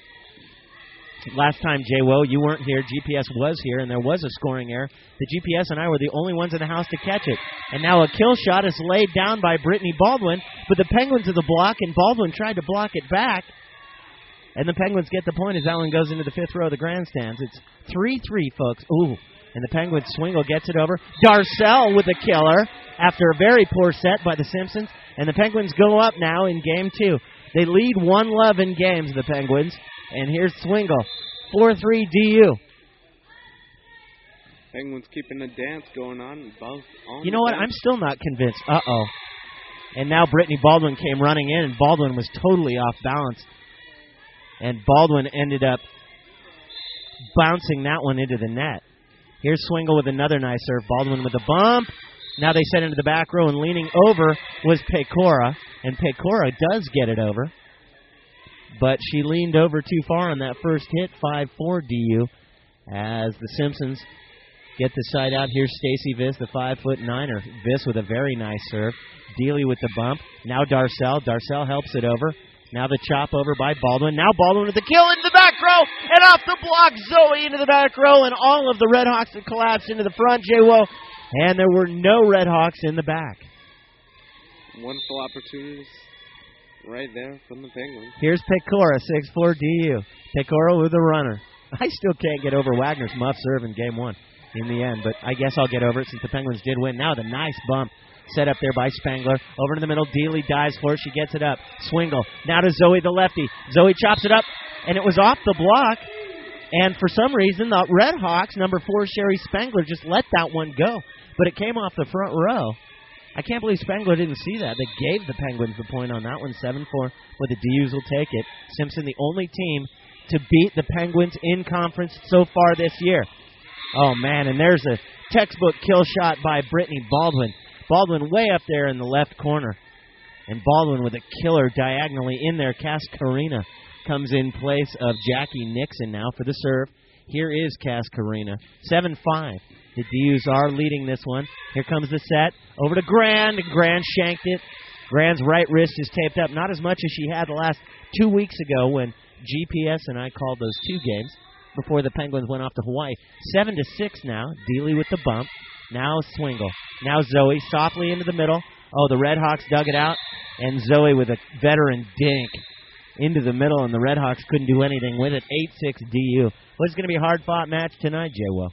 Last time, J-Wo, you weren't here. G P S was here, and there was a scoring error. The G P S and I were the only ones in the house to catch it. And now a kill shot is laid down by Brittany Baldwin, but the Penguins are the block, and Baldwin tried to block it back. And the Penguins get the point as Allen goes into the fifth row of the grandstands. It's three three, folks. Ooh. And the Penguins, Swingle gets it over. Darcel with a killer after a very poor set by the Simpsons. And the Penguins go up now in game two. They lead one love in games, the Penguins. And here's Swingle. four three D U. Penguins keeping the dance going on. Both on you know what? bench. I'm still not convinced. Uh-oh. And now Brittany Baldwin came running in, and Baldwin was totally off balance. And Baldwin ended up bouncing that one into the net. Here's Swingle with another nice serve. Baldwin with a bump. Now they set into the back row, and leaning over was Pecora. And Pecora does get it over. But she leaned over too far on that first hit, five four D U, as the Simpsons get the side out. Here's Stacy Viss, the five foot niner. Viss with a very nice serve. Dealey with the bump. Now Darcel. Darcel helps it over. Now the chop over by Baldwin. Now Baldwin with the kill into the back row, and off the block, Zoe into the back row, and all of the Red Hawks have collapsed into the front, J-Wo, and there were no Red Hawks in the back. Wonderful opportunities right there from the Penguins. Here's Pecora, six four D U. Pecora with a runner. I still can't get over Wagner's muff serve in game one in the end, but I guess I'll get over it since the Penguins did win. Now the nice bump set up there by Spangler. Over to the middle, Dealey dives for it. She gets it up. Swingle. Now to Zoe, the lefty. Zoe chops it up, and it was off the block. And for some reason, the Red Hawks, number four, Sherry Spangler, just let that one go. But it came off the front row. I can't believe Spengler didn't see that. They gave the Penguins the point on that one, seven four, but the D Us will take it. Simpson, the only team to beat the Penguins in conference so far this year. Oh, man, and there's a textbook kill shot by Brittany Baldwin. Baldwin way up there in the left corner. And Baldwin with a killer diagonally in there. Cascarina comes in place of Jackie Nixon now for the serve. Here is Cascarina. seven five. The D Us are leading this one. Here comes the set. Over to Grand. Grand shanked it. Grand's right wrist is taped up. Not as much as she had the last two weeks ago when G P S and I called those two games before the Penguins went off to Hawaii. Seven to six now. Dealey with the bump. Now Swingle. Now Zoe softly into the middle. Oh, the Redhawks dug it out. And Zoe with a veteran dink into the middle, and the Redhawks couldn't do anything with it. eight six D U. Well, it's going to be a hard-fought match tonight, J-Will.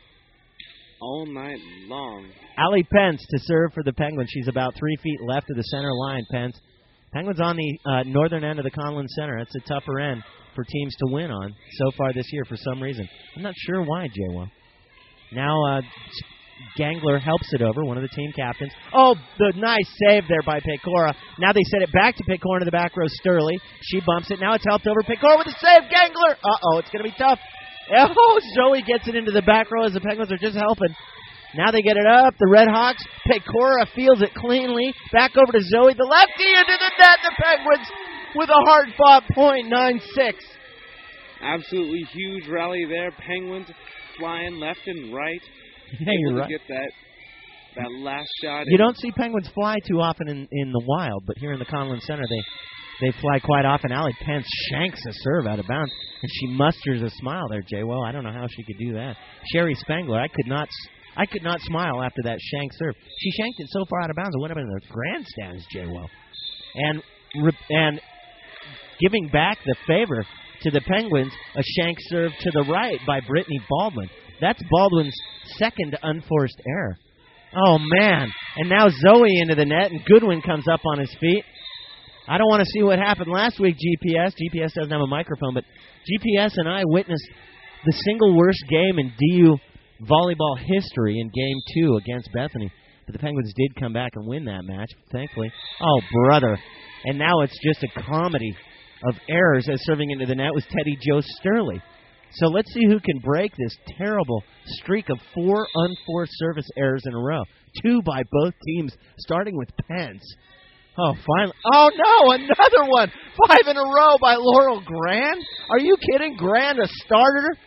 All night long. Allie Pence to serve for the Penguins. She's about three feet left of the center line, Pence. Penguins on the uh, northern end of the Conlon Center. That's a tougher end for teams to win on so far this year for some reason. I'm not sure why, J-Will. Now uh, Gangler helps it over, one of the team captains. Oh, the nice save there by Pecora. Now they set it back to Pecora to the back row, Sturley. She bumps it. Now it's helped over. Pecora with a save. Gangler. Uh-oh, it's going to be tough. Oh, Zoe gets it into the back row as the Penguins are just helping. Now they get it up. The Redhawks. Pecora feels it cleanly. Back over to Zoe. The lefty into the net. The Penguins with a hard-fought point, nine six. Absolutely huge rally there. Penguins flying left and right. Yeah, you're right. Get that that last shot. You don't see Penguins fly too often in, in the wild, but here in the Conlon Center, they they fly quite often. Allie Pence shanks a serve out of bounds, and she musters a smile there, Jay. Well, I don't know how she could do that. Sherry Spengler, I could not I could not smile after that shank serve. She shanked it so far out of bounds, it went up in the grandstands, Jay. Well, and and giving back the favor to the Penguins, a shank serve to the right by Brittany Baldwin. That's Baldwin's second unforced error. Oh, man. And now Zoe into the net, and Goodwin comes up on his feet. I don't want to see what happened last week, G P S. G P S doesn't have a microphone, but G P S and I witnessed the single worst game in D U volleyball history in Game two against Bethany. But the Penguins did come back and win that match, thankfully. Oh, brother. And now it's just a comedy of errors as serving into the net was Teddy Joe Sturley. So let's see who can break this terrible streak of four unforced service errors in a row. Two by both teams, starting with Pence. Oh, finally. Oh, no, another one. Five in a row by Laurel Grand. Are you kidding? Grand a starter?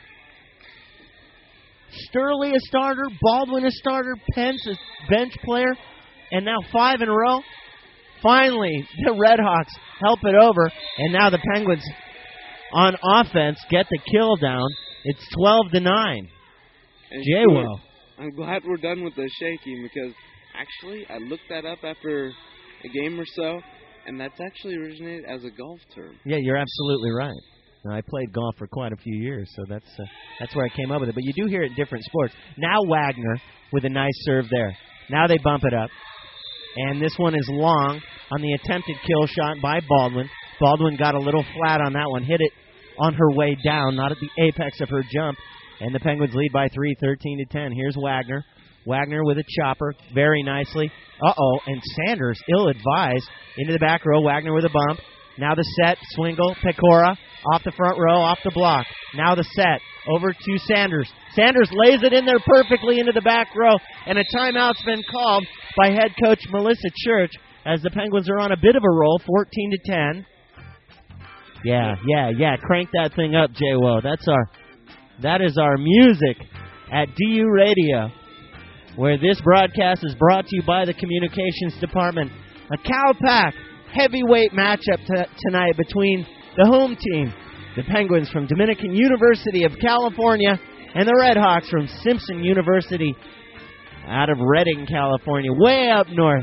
Sturley a starter? Baldwin a starter? Pence a bench player? And now five in a row? Finally, the Redhawks help it over, and now the Penguins on offense get the kill down. It's twelve to nine. J-Well. I'm glad we're done with the shaking because actually I looked that up after a game or so, and that's actually originated as a golf term. Yeah, you're absolutely right. Now, I played golf for quite a few years, so that's uh, that's where I came up with it. But you do hear it in different sports. Now Wagner with a nice serve there. Now they bump it up. And this one is long on the attempted kill shot by Baldwin. Baldwin got a little flat on that one, hit it on her way down, not at the apex of her jump. And the Penguins lead by three, thirteen to ten. Here's Wagner. Wagner with a chopper, very nicely. Uh-oh, and Sanders, ill-advised, into the back row. Wagner with a bump. Now the set, Swingle, Pecora, off the front row, off the block. Now the set, over to Sanders. Sanders lays it in there perfectly into the back row, and a timeout's been called by head coach Melissa Church as the Penguins are on a bit of a roll, fourteen to ten. Yeah, yeah, yeah, crank that thing up, J-Wo. That's our, that is our music at D U Radio, where this broadcast is brought to you by the Communications Department. A Cal-Pac heavyweight matchup t- tonight between the home team, the Penguins from Dominican University of California, and the Redhawks from Simpson University out of Redding, California, way up north.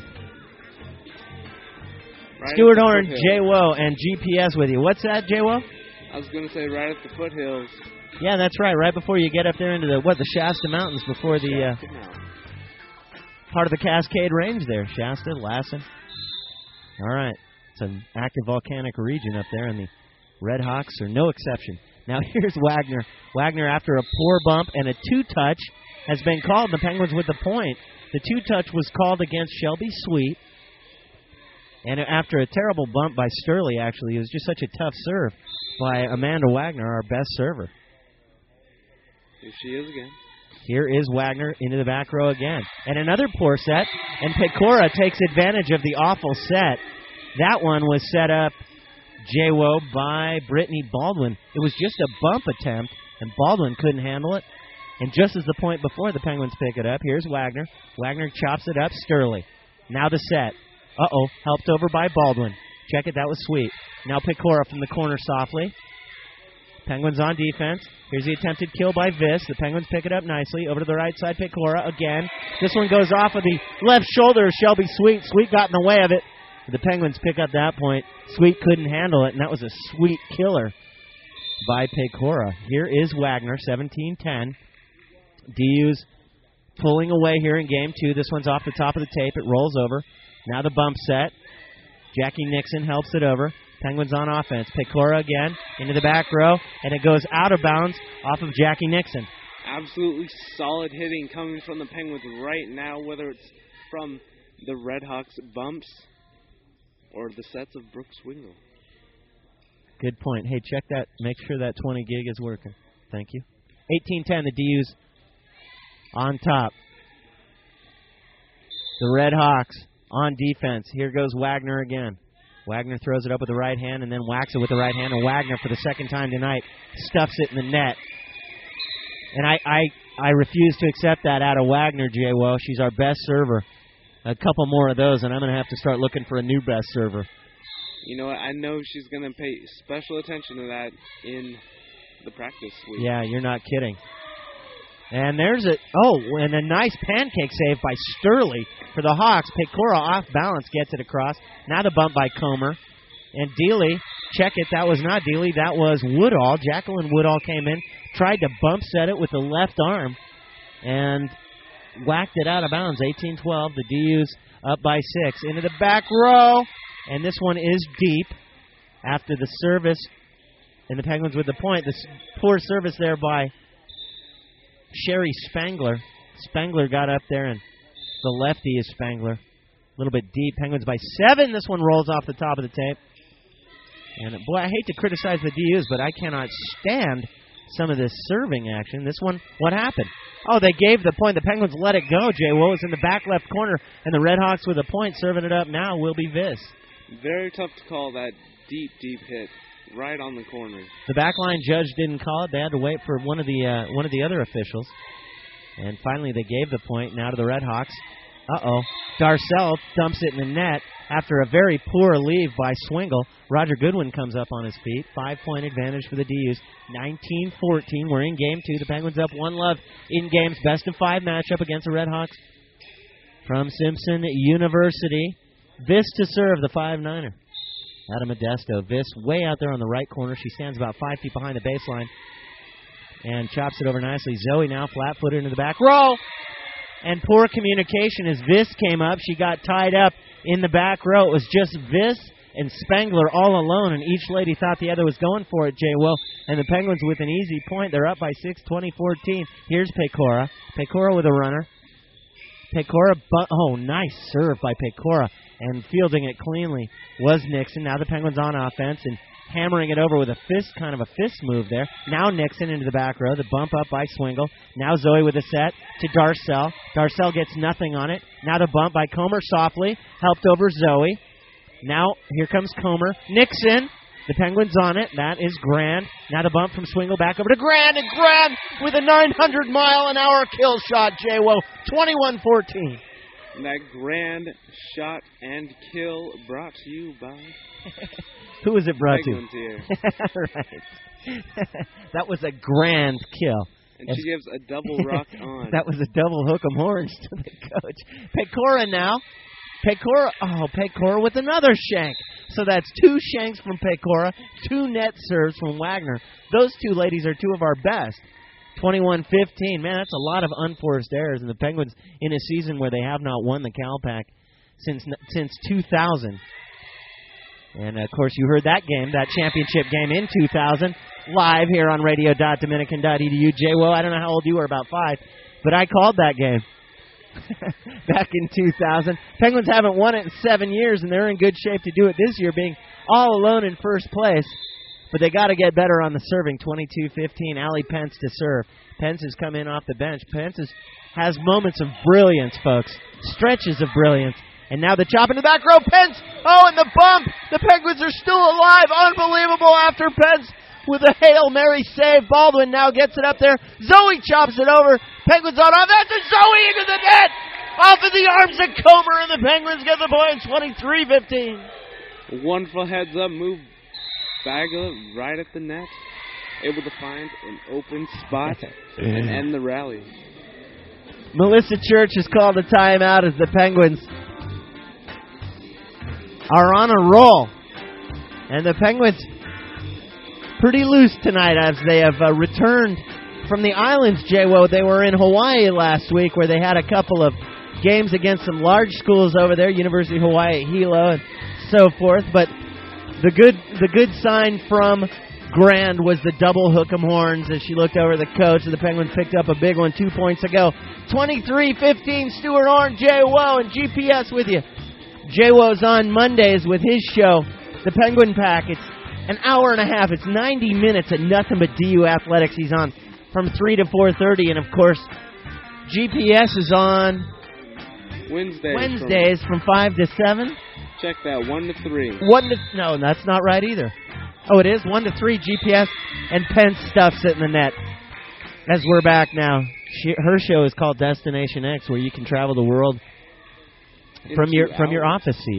Right Stuart Orange, J-Wo, and G P S with you. What's that, J-Wo? I was going to say right at the foothills. Yeah, that's right. Right before you get up there into the, what, the Shasta Mountains before the, uh, part of the Cascade Range there. Shasta, Lassen. All right. It's an active volcanic region up there, and the Redhawks are no exception. Now here's Wagner. Wagner after a poor bump and a two-touch has been called. The Penguins with the point. The two-touch was called against Shelby Sweet. And after a terrible bump by Sturley, actually, it was just such a tough serve by Amanda Wagner, our best server. Here she is again. Here is Wagner into the back row again. And another poor set, and Pecora takes advantage of the awful set. That one was set up, J-Wo, by Brittany Baldwin. It was just a bump attempt, and Baldwin couldn't handle it. And just as the point before, the Penguins pick it up. Here's Wagner. Wagner chops it up, Sturley. Now the set. Uh-oh, helped over by Baldwin. Check it, that was sweet. Now Pecora from the corner softly. Penguins on defense. Here's the attempted kill by Viss. The Penguins pick it up nicely. Over to the right side, Pecora again. This one goes off of the left shoulder of Shelby Sweet. Sweet got in the way of it. The Penguins pick up that point. Sweet couldn't handle it, and that was a sweet killer by Pecora. Here is Wagner, seventeen ten. D U's pulling away here in game two. This one's off the top of the tape. It rolls over. Now the bump set. Jackie Nixon helps it over. Penguins on offense. Pecora again into the back row, and it goes out of bounds off of Jackie Nixon. Absolutely solid hitting coming from the Penguins right now, whether it's from the Redhawks bumps or the sets of Brooks Swingle. Good point. Hey, check that. Make sure that twenty gig is working. Thank you. eighteen ten, the D U's on top. The Redhawks on defense. Here goes Wagner again. Wagner throws it up with the right hand and then whacks it with the right hand. And Wagner, for the second time tonight, stuffs it in the net. And I, I, I refuse to accept that out of Wagner, J-Wo. She's our best server. A couple more of those, and I'm going to have to start looking for a new best server. You know what? I know she's going to pay special attention to that in the practice week. Yeah, you're not kidding. And there's a, oh, and a nice pancake save by Sturley for the Hawks. Pecora off balance gets it across. Now the bump by Comer. And Dealey, check it, that was not Dealey, that was Woodall. Jacqueline Woodall came in, tried to bump set it with the left arm, and whacked it out of bounds. eighteen twelve, the D U's up by six. Into the back row, and this one is deep after the service. And the Penguins with the point. This poor service there by Sherry Spangler. Spangler got up there, and the lefty is Spangler. A little bit deep. Penguins by seven. This one rolls off the top of the tape. And, boy, I hate to criticize the D U's, but I cannot stand some of this serving action. This one, what happened? Oh, they gave the point. The Penguins let it go. Jay Woe is in the back left corner, and the Redhawks with a point. Serving it up now will be Viss. Very tough to call that deep, deep hit right on the corner. The backline judge didn't call it. They had to wait for one of the uh, one of the other officials. And finally they gave the point now to the Redhawks. Uh-oh. Darcel dumps it in the net after a very poor leave by Swingle. Roger Goodwin comes up on his feet. Five-point advantage for the D U's. nineteen fourteen. We're in game two. The Penguins up one love in game's best of five matchup against the Redhawks. From Simpson University, Viss to serve the five niner. Adam Modesto. Viss way out there on the right corner. She stands about five feet behind the baseline and chops it over nicely. Zoe now flat-footed into the back row. And poor communication as Viss came up. She got tied up in the back row. It was just Viss and Spangler all alone, and each lady thought the other was going for it, Jay Will. And the Penguins with an easy point. They're up by six, twenty fourteen. Here's Pecora. Pecora with a runner. Pecora, bu- oh, nice serve by Pecora. And fielding it cleanly was Nixon. Now the Penguins on offense and hammering it over with a fist, kind of a fist move there. Now Nixon into the back row. The bump up by Swingle. Now Zoe with a set to Darcel. Darcel gets nothing on it. Now the bump by Comer softly. Helped over Zoe. Now here comes Comer. Nixon. The Penguins on it. That is Grand. Now the bump from Swingle back over to Grand. And Grand with a nine hundred mile an hour kill shot, J-Wo. twenty-one fourteen. That grand shot and kill brought to you by... Who was it brought Penguins to? Here. Right. That was a grand kill. And she gives a double rock on. That was a double hook 'em horns to the coach. Pecora now. Pecora, oh, Pecora with another shank. So that's two shanks from Pecora, two net serves from Wagner. Those two ladies are two of our best. twenty-one fifteen. Man, that's a lot of unforced errors. And the Penguins in a season where they have not won the Cal Pac since since two thousand. And, of course, you heard that game, that championship game in two thousand, live here on radio dot dominican dot e d u. Jay, well, I don't know how old you were, about five, but I called that game back in two thousand. Penguins haven't won it in seven years, and they're in good shape to do it this year, being all alone in first place. But they got to get better on the serving. twenty-two fifteen, Allie Pence to serve. Pence has come in off the bench. Pence is, has moments of brilliance, folks, stretches of brilliance. And now the chop in the back row. Pence, oh, and the bump. The Penguins are still alive. Unbelievable after Pence with a Hail Mary save. Baldwin now gets it up there. Zoe chops it over. Penguins on offense, and Zoe into the net. Off of the arms of Comer, and the Penguins get the point, twenty-three fifteen. Wonderful heads-up move. Bagel right at the net. Able to find an open spot and end the rally. Melissa Church has called a timeout as the Penguins are on a roll. And the Penguins pretty loose tonight as they have uh, returned from the islands, J-Wo. They were in Hawaii last week where they had a couple of games against some large schools over there, University of Hawaii at Hilo and so forth. But the good the good sign from Grand was the double hook 'em horns as she looked over the coach, and the Penguins picked up a big one two points ago. twenty-three fifteen, Stuart Orr, J-Wo, and G P S with you. J-Wo's on Mondays with his show, The Penguin Pack. It's an hour and a half. It's ninety minutes of nothing but D U athletics. He's on from three to four thirty, and, of course, G P S is on Wednesdays, Wednesdays from, from five to seven. Check that, one to three. One to No, that's not right either. Oh, it is? one to three, G P S, and Pence stuffs it in the net. As we're back now, she, her show is called Destination X, where you can travel the world from your from your office seat.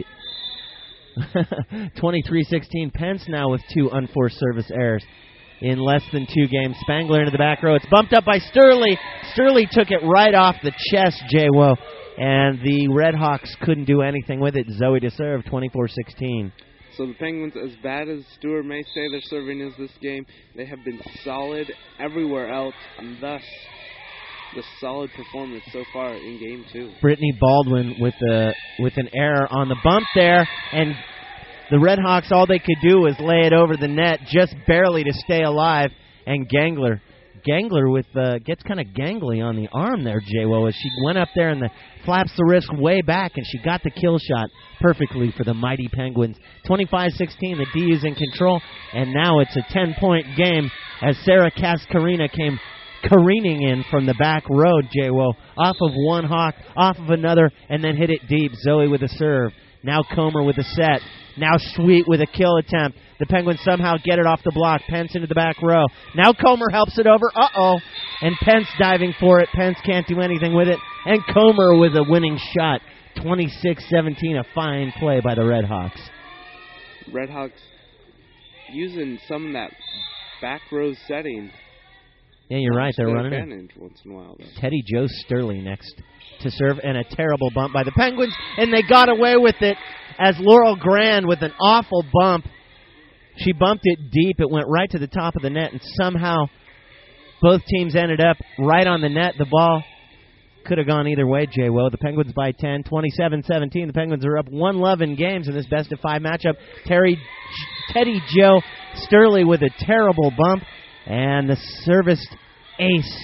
twenty-three sixteen, Pence now with two unforced service errors in less than two games. Spangler into the back row. It's bumped up by Sturley. Sturley took it right off the chest, J-Wo, and the Red Hawks couldn't do anything with it. Zoe to serve, twenty-four sixteen. So the Penguins, as bad as Stuart may say their serving is this game, they have been solid everywhere else, and thus the solid performance so far in game two. Brittany Baldwin with a with an error on the bump there, and the Red Hawks, all they could do was lay it over the net just barely to stay alive, and Gangler Gangler with uh, gets kind of gangly on the arm there, J-Wo, as she went up there and the flaps the wrist way back, and she got the kill shot perfectly for the mighty Penguins. twenty-five sixteen, the D U's in control, and now it's a ten-point game as Sarah Cascarina came careening in from the back road, J-Wo, off of one Hawk, off of another, and then hit it deep. Zoe with a serve. Now Comer with a set. Now Sweet with a kill attempt. The Penguins somehow get it off the block. Pence into the back row. Now Comer helps it over. Uh-oh. And Pence diving for it. Pence can't do anything with it. And Comer with a winning shot. twenty-six seventeen, a fine play by the Red Hawks. Red Hawks using some of that back row setting. Yeah, you're right. They're running it once in a while. Though. Teddy Joe Sturley next to serve, and a terrible bump by the Penguins, and they got away with it as Laurel Grand with an awful bump. She bumped it deep. It went right to the top of the net, and somehow both teams ended up right on the net. The ball could have gone either way, J-Wo. The Penguins by ten, twenty-seven seventeen. The Penguins are up one love in games in this best-of-five matchup. Terry, Teddy Joe Sturley with a terrible bump, and the serviced ace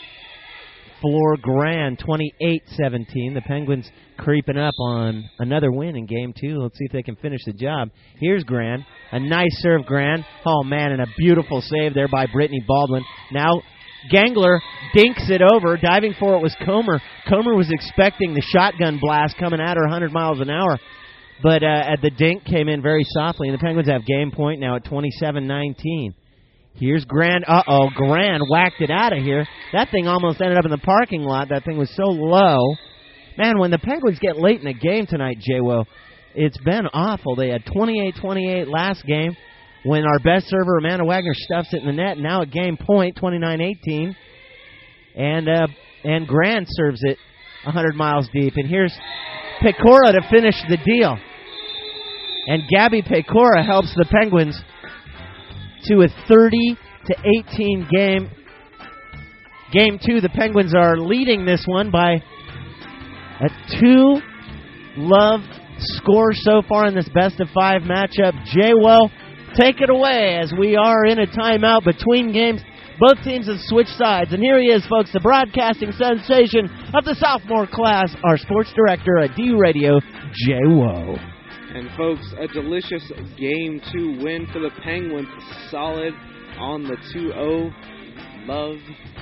for Grand, twenty-eight seventeen. The Penguins creeping up on another win in game two. Let's see if they can finish the job. Here's Grand. A nice serve, Grand. Oh, man, and a beautiful save there by Brittany Baldwin. Now Gangler dinks it over. Diving for it was Comer. Comer was expecting the shotgun blast coming at her one hundred miles an hour. But uh, at the dink came in very softly, and the Penguins have game point now at twenty-seven nineteen. Here's Grand. Uh-oh, Grand whacked it out of here. That thing almost ended up in the parking lot. That thing was so low. Man, when the Penguins get late in the game tonight, J-Wo, it's been awful. They had twenty-eight twenty-eight last game when our best server, Amanda Wagner, stuffs it in the net. Now at game point, twenty-nine eighteen. And, uh, and Grand serves it one hundred miles deep. And here's Pecora to finish the deal. And Gabby Pecora helps the Penguins to a thirty to eighteen game. Game two, the Penguins are leading this one by a two-love score so far in this best of five matchup. J-Well, take it away as we are in a timeout between games. Both teams have switched sides, and here he is, folks, the broadcasting sensation of the sophomore class, our sports director at D U Radio, J-Wo. And, folks, a delicious game two win for the Penguins, solid on the two oh. Love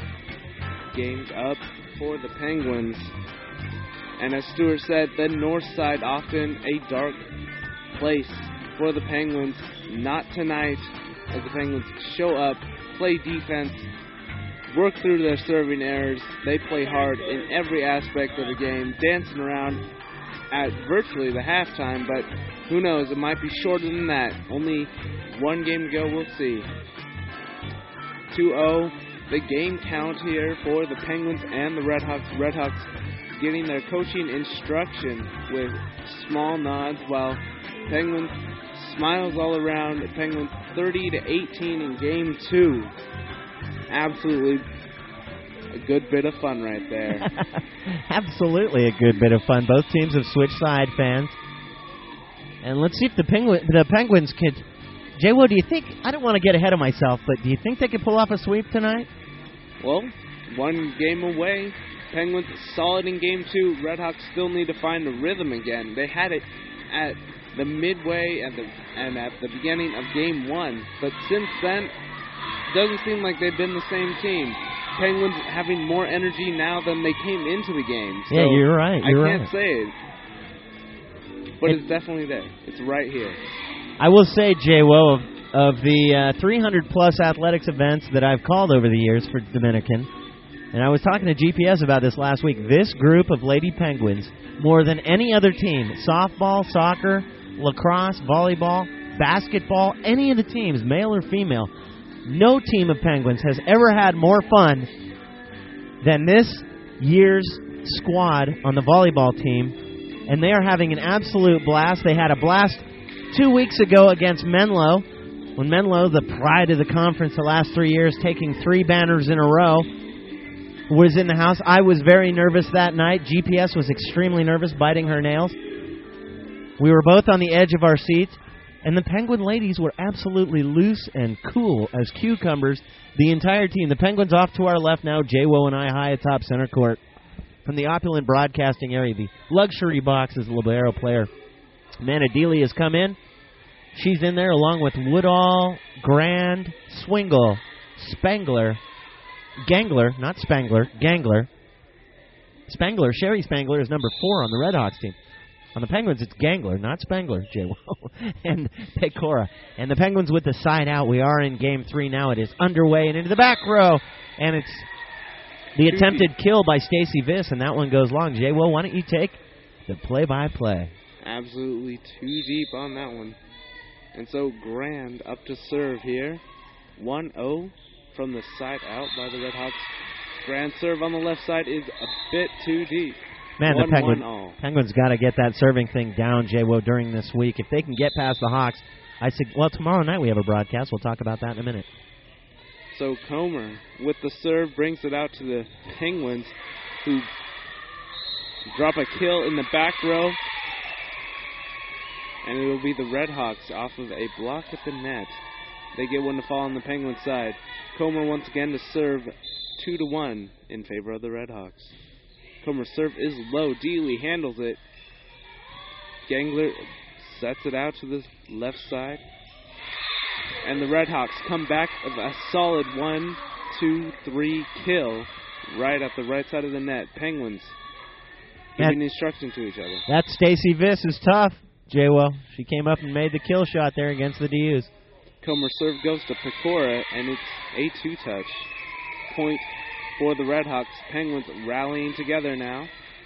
games up for the Penguins. And as Stuart said, the north side often a dark place for the Penguins. Not tonight, as the Penguins show up, play defense, work through their serving errors. They play hard in every aspect of the game, dancing around at virtually the halftime, but who knows, it might be shorter than that. Only one game to go, we'll see. two oh, the game count here for the Penguins and the Redhawks. Redhawks getting their coaching instruction with small nods, while Penguins smiles all around. Penguins thirty to eighteen in game two. Absolutely a good bit of fun right there. Absolutely a good bit of fun. Both teams have switched side, fans. And let's see if the Penguin, the Penguins could... J-Wo, do you think... I don't want to get ahead of myself, but do you think they could pull off a sweep tonight? Well, one game away. Penguins solid in game two. Redhawks still need to find a rhythm again. They had it at the midway and the, and at the beginning of game one. But since then, it doesn't seem like they've been the same team. Penguins having more energy now than they came into the game. So yeah, you're right. You're I can't right. say it. But it, it's definitely there. It's right here. I will say, J-Wo, of, of the uh, three hundred plus athletics events that I've called over the years for Dominican, and I was talking to G P S about this last week, this group of Lady Penguins, more than any other team, softball, soccer, lacrosse, volleyball, basketball, any of the teams, male or female, no team of Penguins has ever had more fun than this year's squad on the volleyball team, and they are having an absolute blast. They had a blast two weeks ago against Menlo, when Menlo, the pride of the conference the last three years, taking three banners in a row, was in the house. I was very nervous that night. G P S was extremely nervous, biting her nails. We were both on the edge of our seats, and the Penguin ladies were absolutely loose and cool as cucumbers, the entire team. The Penguins off to our left now, J-Wo and I high atop center court. From the opulent broadcasting area, the luxury box is the libero player. Amanda Dealey has come in. She's in there along with Woodall, Grand, Swingle, Spangler, Gangler, not Spangler, Gangler. Spangler, Sherry Spangler is number four on the Redhawks team. On the Penguins, it's Gangler, not Spangler, J-Wo, and Pecora. And the Penguins with the side out. We are in game three now. It is underway and into the back row. And it's the attempted kill by Stacy Viss, and that one goes long. J-Wo, why don't you take the play-by-play? Absolutely too deep on that one. And so Grand up to serve here. one oh from the side out by the Redhawks. Grand serve on the left side is a bit too deep. Man, one, the Penguin, all. Penguins got to get that serving thing down, J-Wo, during this week. If they can get past the Hawks, I said, well, tomorrow night we have a broadcast. We'll talk about that in a minute. So Comer with the serve brings it out to the Penguins, who drop a kill in the back row. And it will be the Redhawks off of a block at the net. They get one to fall on the Penguin side. Comer once again to serve two to one in favor of the Redhawks. Comer's serve is low. Dealey handles it. Gangler sets it out to the left side. And the Redhawks come back of a solid one, two, three kill right at the right side of the net. Penguins giving instruction to each other. That Stacy Viss is tough, J-Wo. She came up and made the kill shot there against the D Us. Comer's serve goes to Pecora, and it's a two-touch. Point for the Redhawks. Penguins rallying together now.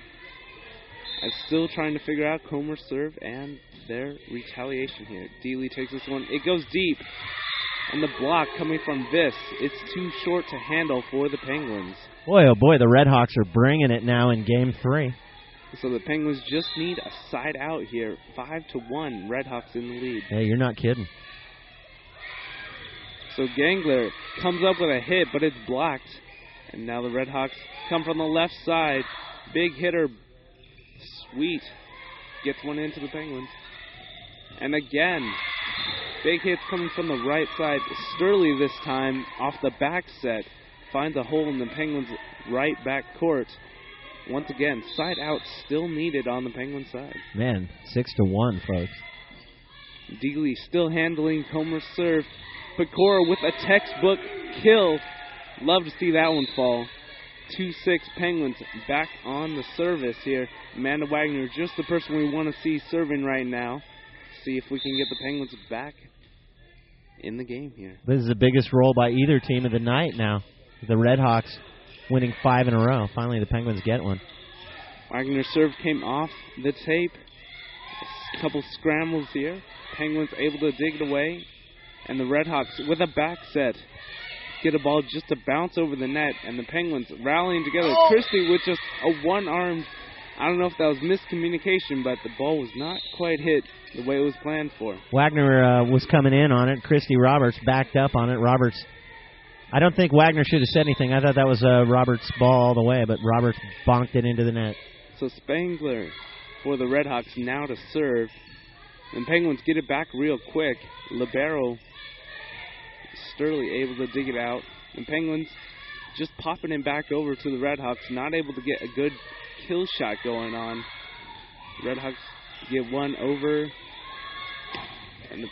And still trying to figure out Comer's serve and their retaliation here. Dealey takes this one. It goes deep. And the block coming from Viss. It's too short to handle for the Penguins. Boy, oh boy, the Redhawks are bringing it now in game three. So the Penguins just need a side out here. Five to one, Redhawks in the lead. Hey, you're not kidding. So Gangler comes up with a hit, but it's blocked. And now the Redhawks come from the left side. Big hitter, Sweet, gets one into the Penguins. And again, big hits coming from the right side. Sturley this time off the back set finds a hole in the Penguins' right back court. Once again, side out still needed on the Penguin side. Man, six to one, folks. Dealey still handling Comer's serve. Pecora with a textbook kill. Love to see that one fall. two six Penguins back on the service here. Amanda Wagner, just the person we want to see serving right now. See if we can get the Penguins back in the game here. This is the biggest roll by either team of the night now. The Redhawks winning five in a row. Finally, the Penguins get one. Wagner's serve came off the tape. A couple scrambles here. Penguins able to dig it away. And the Redhawks with a back set get a ball just to bounce over the net. And the Penguins rallying together. Oh. Christie with just a one-armed, I don't know if that was miscommunication, but the ball was not quite hit the way it was planned for. Wagner uh, was coming in on it. Christy Roberts backed up on it. Roberts, I don't think Wagner should have said anything. I thought that was uh, Roberts' ball all the way, but Roberts bonked it into the net. So Spangler for the Redhawks now to serve. And Penguins get it back real quick. Libero, Sturley able to dig it out. And Penguins just popping it back over to the Redhawks, not able to get a good kill shot going on. Redhawks get one over. And the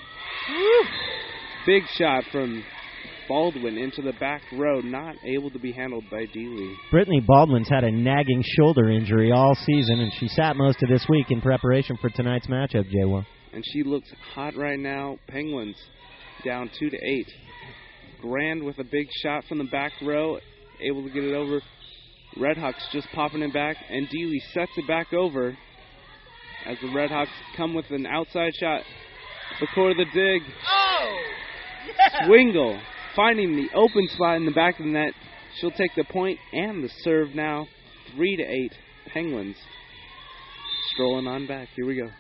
big shot from Baldwin into the back row, not able to be handled by Dealey. Brittany Baldwin's had a nagging shoulder injury all season, and she sat most of this week in preparation for tonight's matchup, J-Will. And she looks hot right now. Penguins down two to eight. Grand with a big shot from the back row, able to get it over. Redhawks just popping it back, and Dealey sets it back over as the Redhawks come with an outside shot. Before the dig. Oh! Yeah! Swingle finding the open spot in the back of the net. She'll take the point and the serve now. Three to eight. Penguins strolling on back. Here we go.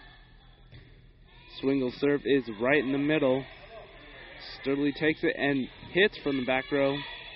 Swingle serve is right in the middle. Sturley takes it and hits from the back row.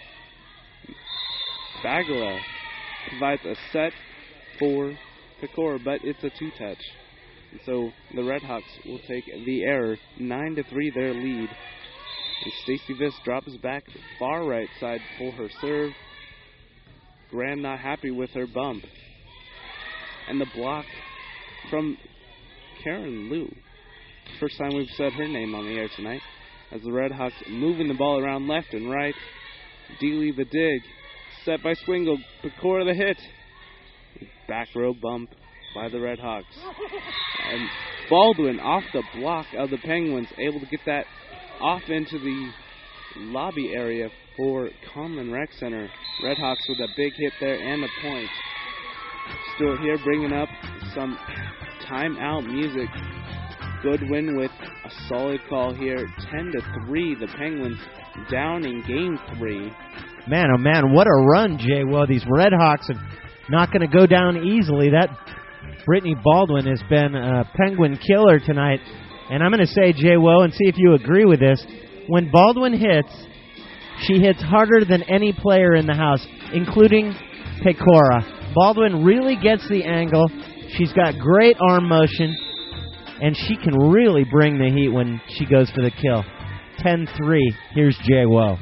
Bagala provides a set for Pecora, but it's a two-touch. And so the Redhawks will take the error. Nine to three their lead. And Stacy Viss drops back far right side for her serve. Grand not happy with her bump. And the block from Karen Liu. First time we've said her name on the air tonight. As the Redhawks moving the ball around left and right. Dealey the dig. Set by Swingle. Pecora the hit. Back row bump by the Redhawks. And Baldwin off the block of the Penguins. Able to get that off into the lobby area for Conlin Rec Center. Redhawks with a big hit there and a point. Stewart here bringing up some timeout music. Goodwin with a solid call here. ten to three, the Penguins down in game three. Man, oh man, what a run, Jay. Well, these Redhawks are not going to go down easily. That Brittany Baldwin has been a Penguin killer tonight. And I'm going to say, Jay Woe, and see if you agree with this. When Baldwin hits, she hits harder than any player in the house, including Pecora. Baldwin really gets the angle. She's got great arm motion. And she can really bring the heat when she goes for the kill. ten three. Here's Jay Woe.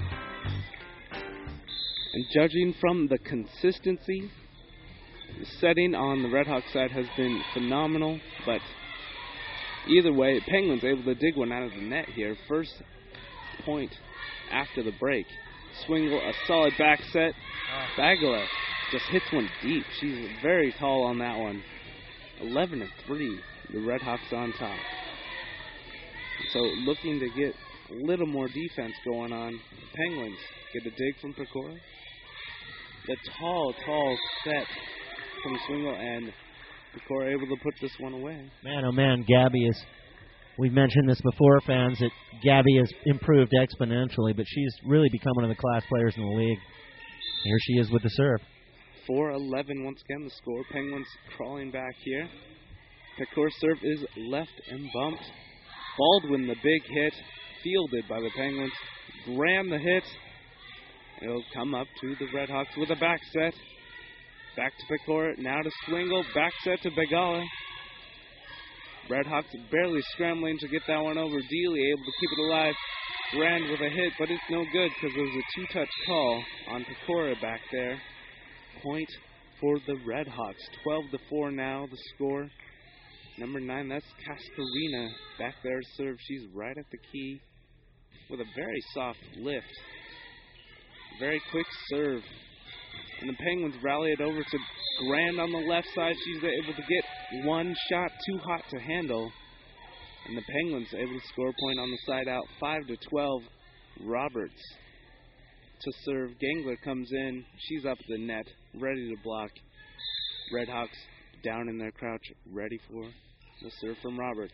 And judging from the consistency, the setting on the Redhawks side has been phenomenal. But either way, Penguins able to dig one out of the net here. First point after the break. Swingle, a solid back set. Bagala just hits one deep. She's very tall on that one. eleven to three. The Redhawks on top. So looking to get a little more defense going on. The Penguins get a dig from Pecora. The tall, tall set from Swingle, and Pecora able to put this one away. Man, oh man, Gabby is, we've mentioned this before, fans, that Gabby has improved exponentially, but she's really become one of the class players in the league. Here she is with the serve. four eleven once again the score. Penguins crawling back here. Pecora's serve is left and bumped. Baldwin, the big hit, fielded by the Penguins. Graham, the hit. It'll come up to the Redhawks with a back set. Back to Pecora, now to Swingle. Back set to Bagala. Redhawks barely scrambling to get that one over. Dealey able to keep it alive. Grand with a hit, but it's no good because there was a two-touch call on Pecora back there. Point for the Redhawks. twelve to four now, the score. Number nine, that's Cascarina back there to serve. She's right at the key with a very soft lift. Very quick serve. And the Penguins rally it over to Grand on the left side. She's able to get one shot too hot to handle. And the Penguins able to score a point on the side out. five to twelve. Roberts to serve. Gangler comes in. She's up the net, ready to block. Redhawks down in their crouch, ready for the serve from Roberts.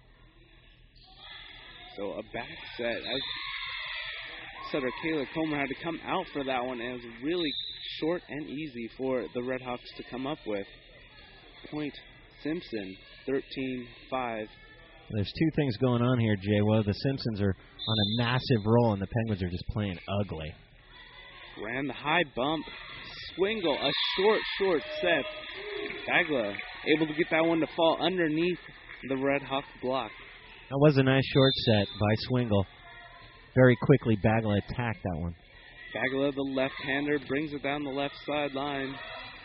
So a back set. As setter Kayla Comer had to come out for that one, and it was really short and easy for the Redhawks to come up with. Point Simpson, thirteen five. There's two things going on here, Jay. Well, the Simpsons are on a massive roll, and the Penguins are just playing ugly. Ran the high bump. Swingle, a short, short set. Bagla able to get that one to fall underneath the Redhawk block. That was a nice short set by Swingle. Very quickly, Bagla attacked that one. Bagla, the left-hander, brings it down the left sideline.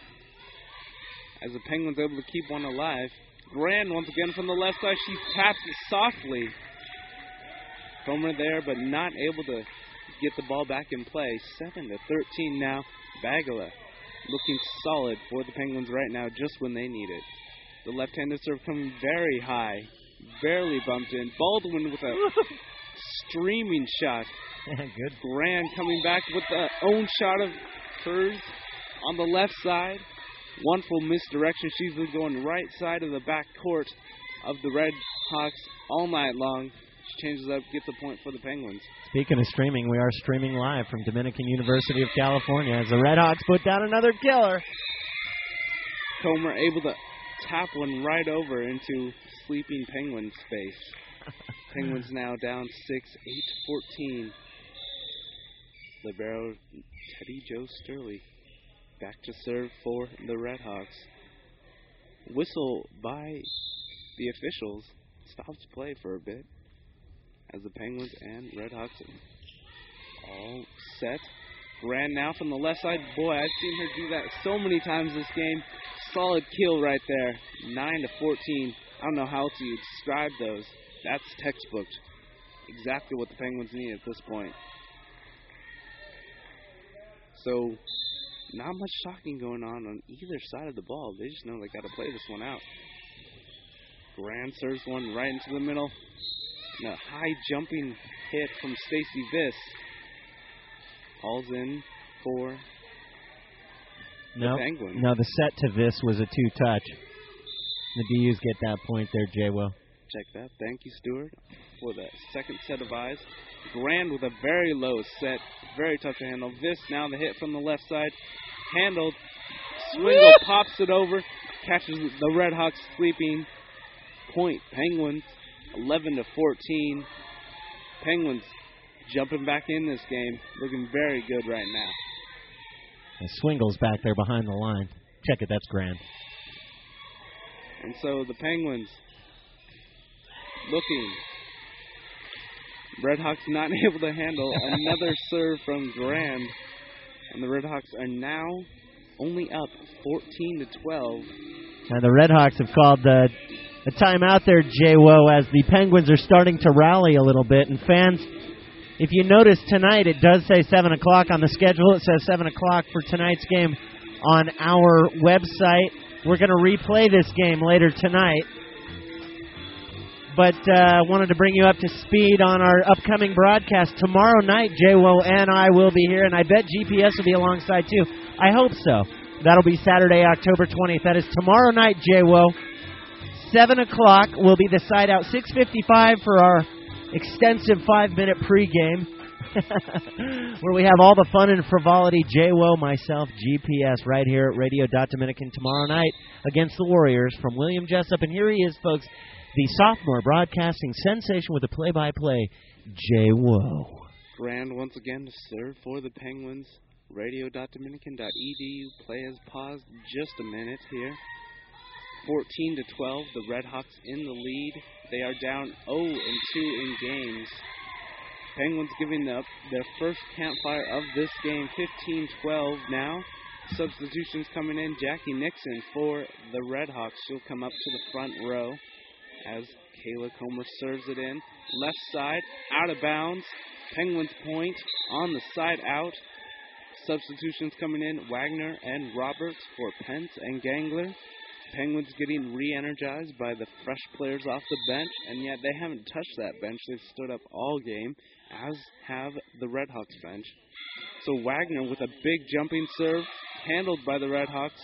As the Penguins able to keep one alive. Grand once again from the left side. She taps it softly. Comer there, but not able to get the ball back in play. seven to thirteen now. Bagala looking solid for the Penguins right now, just when they need it. The left-handed serve coming very high. Barely bumped in. Baldwin with a streaming shot. Yeah, good. Grand coming back with the own shot of hers on the left side. One full misdirection. She's been going right side of the back court of the Red Hawks all night long. She changes up, gets a point for the Penguins. Speaking of streaming, we are streaming live from Dominican University of California as the Red Hawks put down another killer. Comer able to tap one right over into sleeping Penguin space. Penguins now down six, eight fourteen. Libero Teddy Joe Sturley back to serve for the Red Hawks. Whistle by the officials stops play for a bit as the Penguins and Red Hawks are all set. Grand now from the left side. Boy, I've seen her do that so many times this game. Solid kill right there. nine to fourteen. I don't know how else you describe those. That's textbook. Exactly what the Penguins need at this point. So, not much talking going on on either side of the ball. They just know they got to play this one out. Grand serves one right into the middle. And a high jumping hit from Stacy Viss. Falls in for no, the Penguins. No, the set to Viss was a two-touch. The D Us get that point there, J-Will. Check that. Thank you, Stuart, for the second set of eyes. Grand with a very low set. Very tough to handle. Viss now the hit from the left side. Handled. Swingle pops it over. Catches the Red Hawks sleeping. Point Penguins. eleven to fourteen. Penguins jumping back in this game. Looking very good right now. And Swingle's back there behind the line. Check it. That's Grand. And so the Penguins looking. Red Hawks not able to handle another serve from Grand. And the Red Hawks are now only up fourteen to twelve. And the Red Hawks have called the, the timeout there, J-Wo, as the Penguins are starting to rally a little bit. And fans, if you notice tonight, it does say seven o'clock on the schedule. It says seven o'clock for tonight's game on our website. We're going to replay this game later tonight. But I uh, wanted to bring you up to speed on our upcoming broadcast. Tomorrow night, J-Wo and I will be here, and I bet G P S will be alongside too. I hope so. That'll be Saturday, October twentieth. That is tomorrow night, J-Wo. seven o'clock will be the side out. six fifty-five for our extensive five-minute pregame, where we have all the fun and frivolity. J-Wo, myself, G P S, right here at Radio Dominican tomorrow night against the Warriors from William Jessup. And here he is, folks, the sophomore broadcasting sensation with the play-by-play, J-Wo. Grand once again to serve for the Penguins. radio dot dominican dot e d u. Play has paused just a minute here. fourteen to twelve, the Redhawks in the lead. They are down oh and two in games. Penguins giving up their first campfire of this game, fifteen twelve now. Substitutions coming in. Jackie Nixon for the Redhawks. She'll come up to the front row as Kayla Comer serves it in. Left side, out of bounds. Penguins point on the side out. Substitutions coming in. Wagner and Roberts for Pence and Gangler. Penguins getting re-energized by the fresh players off the bench, and yet they haven't touched that bench. They've stood up all game, as have the Redhawks bench. So Wagner with a big jumping serve, handled by the Redhawks.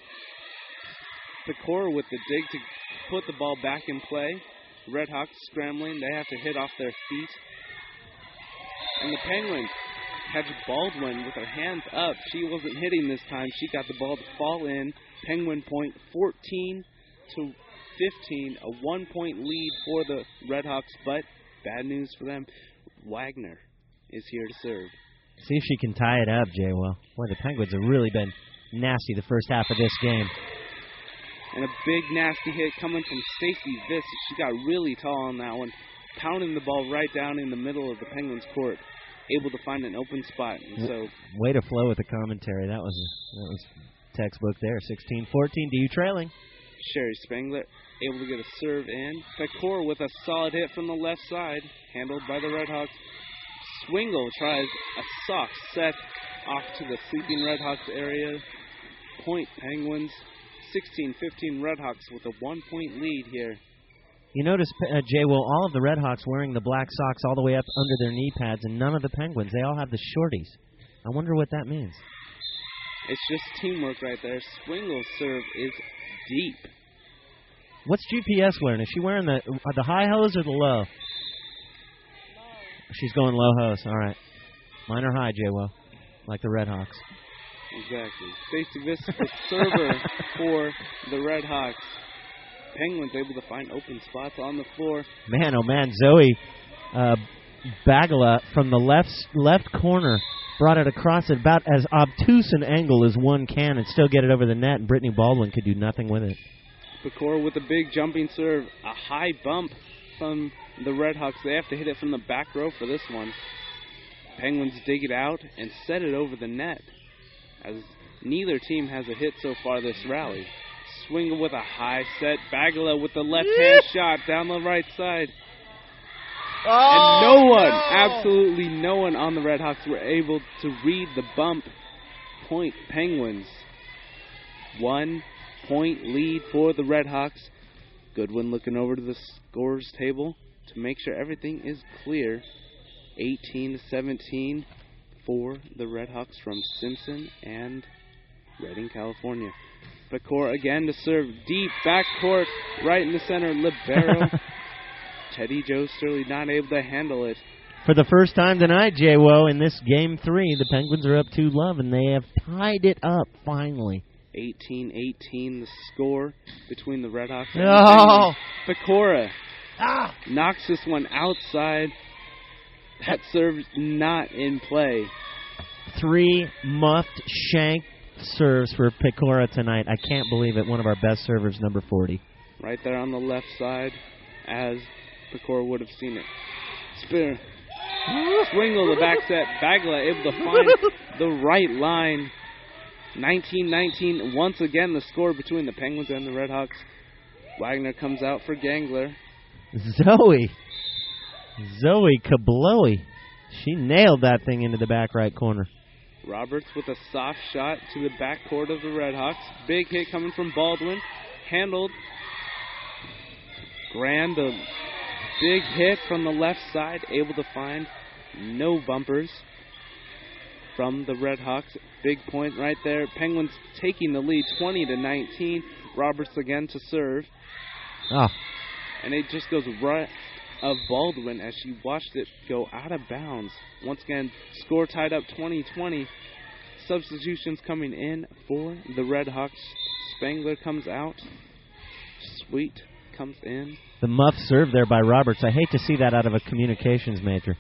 Pecora with the dig to put the ball back in play. Redhawks scrambling. They have to hit off their feet. And the Penguins catch Baldwin with her hands up. She wasn't hitting this time. She got the ball to fall in. Penguin point fourteen to fifteen. A one-point lead for the Redhawks, but bad news for them. Wagner is here to serve. See if she can tie it up, Jay. Well, boy, the Penguins have really been nasty the first half of this game. And a big, nasty hit coming from Stacey Viss. She got really tall on that one, pounding the ball right down in the middle of the Penguins' court, able to find an open spot. And so, way to flow with the commentary. That was that was textbook there. sixteen fourteen. D U trailing. Sherry Spangler able to get a serve in. Pecora with a solid hit from the left side, handled by the Redhawks. Swingle tries a soft set off to the sleeping Redhawks area. Point Penguins. sixteen fifteen Redhawks with a one-point lead here. You notice, uh, Jay, well, all of the Redhawks wearing the black socks all the way up under their knee pads, and none of the Penguins. They all have the shorties. I wonder what that means. It's just teamwork right there. Swingle's serve is deep. What's G P S wearing? Is she wearing the uh, the high hose or the low? She's going low hose. All right. Mine are high, J-Well, like the Redhawks. Exactly. Stacey Viss, the server for the Redhawks. Penguins able to find open spots on the floor. Man, oh man, Zoe uh, Bagala from the left left corner brought it across at about as obtuse an angle as one can and still get it over the net, and Brittany Baldwin could do nothing with it. Pecora with a big jumping serve, a high bump from the Redhawks. They have to hit it from the back row for this one. Penguins dig it out and set it over the net, as neither team has a hit so far this rally. Swingle with a high set. Bagala with the left-hand shot down the right side. Oh, and no one, no. absolutely no one on the Redhawks were able to read the bump. Point Penguins. One point lead for the Redhawks. Goodwin looking over to the scores table to make sure everything is clear. eighteen to seventeen for the Redhawks from Simpson and Redding, California. Pecora again to serve deep backcourt, right in the center, libero. Teddy Joe Sterling not able to handle it. For the first time tonight, J-Wo, in this game three, the Penguins are up two love, and they have tied it up finally. eighteen eighteen the score between the Redhawks and oh. the Penguins. Pecora ah. knocks this one outside. That serve's not in play. Three muffed shank serves for Pecora tonight. I can't believe it. One of our best servers, number forty. Right there on the left side, as Pecora would have seen it. Spear. Swingle the back set. Bagala able to find the right line. nineteen nineteen. Once again, the score between the Penguins and the Redhawks. Wagner comes out for Gangler. Zoe. Zoe Kablowy. She nailed that thing into the back right corner. Roberts with a soft shot to the backcourt of the Redhawks. Big hit coming from Baldwin. Handled. Grand, a big hit from the left side. Able to find no bumpers from the Redhawks. Big point right there. Penguins taking the lead twenty to nineteen. Roberts again to serve. Oh. And it just goes right of Baldwin as she watched it go out of bounds. Once again, score tied up twenty twenty. Substitutions coming in for the Redhawks. Spangler comes out. Sweet comes in. The muff serve there by Roberts. I hate to see that out of a communications major.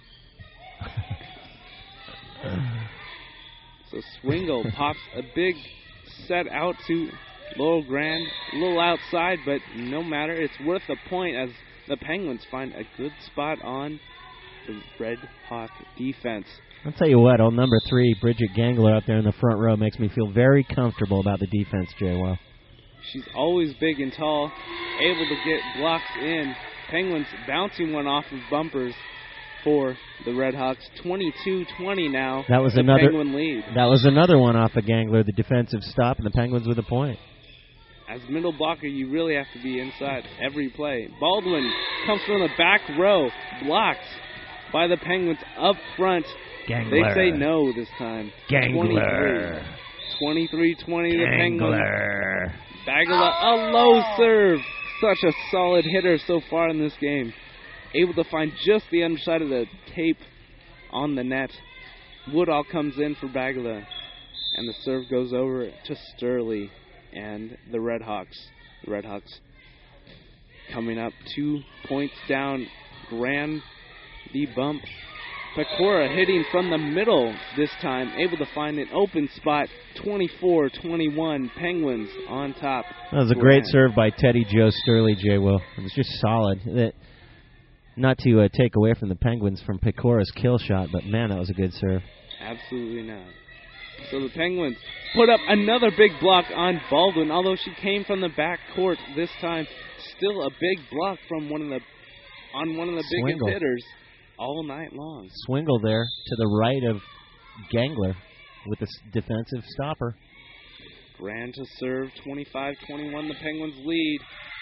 So Swingle pops a big set out to Laurel Grand, a little outside, but no matter. It's worth a point as the Penguins find a good spot on the Red Hawk defense. I'll tell you what, on number three, Bridget Gangler out there in the front row makes me feel very comfortable about the defense, J-Well. She's always big and tall, able to get blocks in. Penguins bouncing one off of bumpers for the Red Hawks. twenty-two twenty now. That was the another Penguin lead. That was another one off of Gangler, the defensive stop, and the Penguins with a point. As middle blocker, you really have to be inside every play. Baldwin comes from the back row, blocked by the Penguins up front. Gangler. They say no this time. Gangler. twenty-three twenty the Penguins. Gangler. Bagala, a low serve. Such a solid hitter so far in this game. Able to find just the underside of the tape on the net. Woodall comes in for Bagala. And the serve goes over to Sturley and the Red Hawks. The Red Hawks coming up two points down. Grand the bump. Pecora hitting from the middle this time, able to find an open spot. twenty-four twenty-one, Penguins on top. That was a great serve by Teddy Joe Sturley, J-Will. It was just solid. That, not to uh, take away from the Penguins from Pecora's kill shot, but man, that was a good serve. Absolutely not. So the Penguins put up another big block on Baldwin, although she came from the back court this time. Still a big block from one of the on one of the biggest Swingle. hitters all night long. Swingle there to the right of Gangler with the s- defensive stopper. Grand to serve, twenty-five twenty-one, the Penguins lead.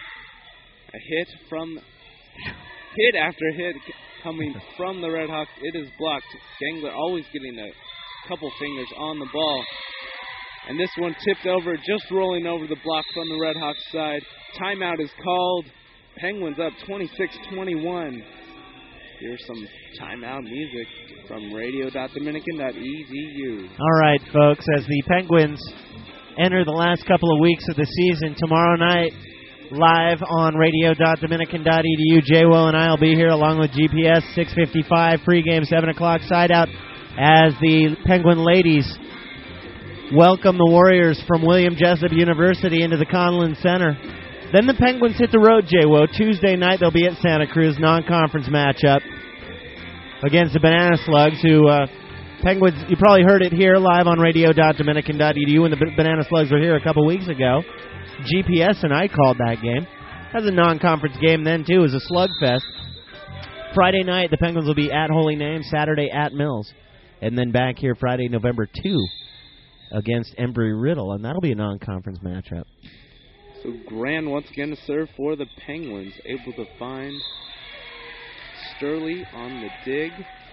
A hit from, hit after hit coming from the Red Hawks. It is blocked. Gangler always getting a couple fingers on the ball. And this one tipped over, just rolling over the block from the Red Hawks side. Timeout is called. Penguins up twenty-six twenty-one. Here's some timeout music from radio dot dominican dot e d u. All right, folks, as the Penguins enter the last couple of weeks of the season, tomorrow night, live on radio dot dominican dot e d u, J-Will and I will be here along with G P S, six fifty-five, pregame, seven o'clock, side out, as the Penguin ladies welcome the Warriors from William Jessup University into the Conlon Center. Then the Penguins hit the road, J-Wo. Tuesday night they'll be at Santa Cruz, non-conference matchup against the Banana Slugs, who uh, Penguins, you probably heard it here live on radio dot dominican dot e d u when the B- Banana Slugs were here a couple weeks ago. G P S and I called that game. That was a non-conference game then, too. It was a slugfest. Friday night, the Penguins will be at Holy Name, Saturday at Mills, and then back here Friday, November second against Embry-Riddle, and that'll be a non-conference matchup. So Grand once again to serve for the Penguins, able to find Sturley on the dig.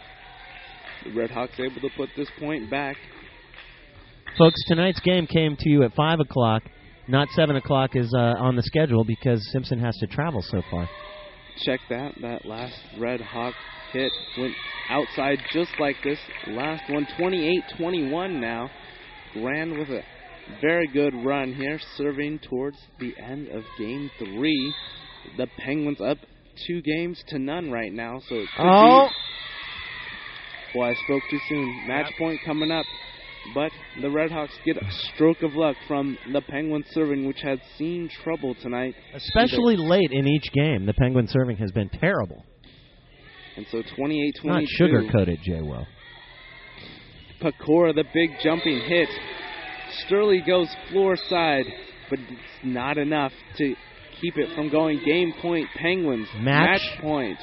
The Red Hawks able to put this point back. Folks, tonight's game came to you at five o'clock. Not seven o'clock is uh, on the schedule because Simpson has to travel so far. Check that. That last Red Hawk hit went outside just like this. Last one, twenty-eight twenty-one now. Grand with a very good run here, serving towards the end of game three. The Penguins up two games to none right now, so it could oh. be... Well, I spoke too soon. Match yep. point coming up, but the Red Hawks get a stroke of luck from the Penguins serving, which has seen trouble tonight. Especially Either. late in each game, the Penguin serving has been terrible. And so twenty-eight twenty-two. Not sugar-coated, J-Well. Pecora, the big jumping hit. Sturley goes floor side, but it's not enough to keep it from going game point. Penguins, match, match point.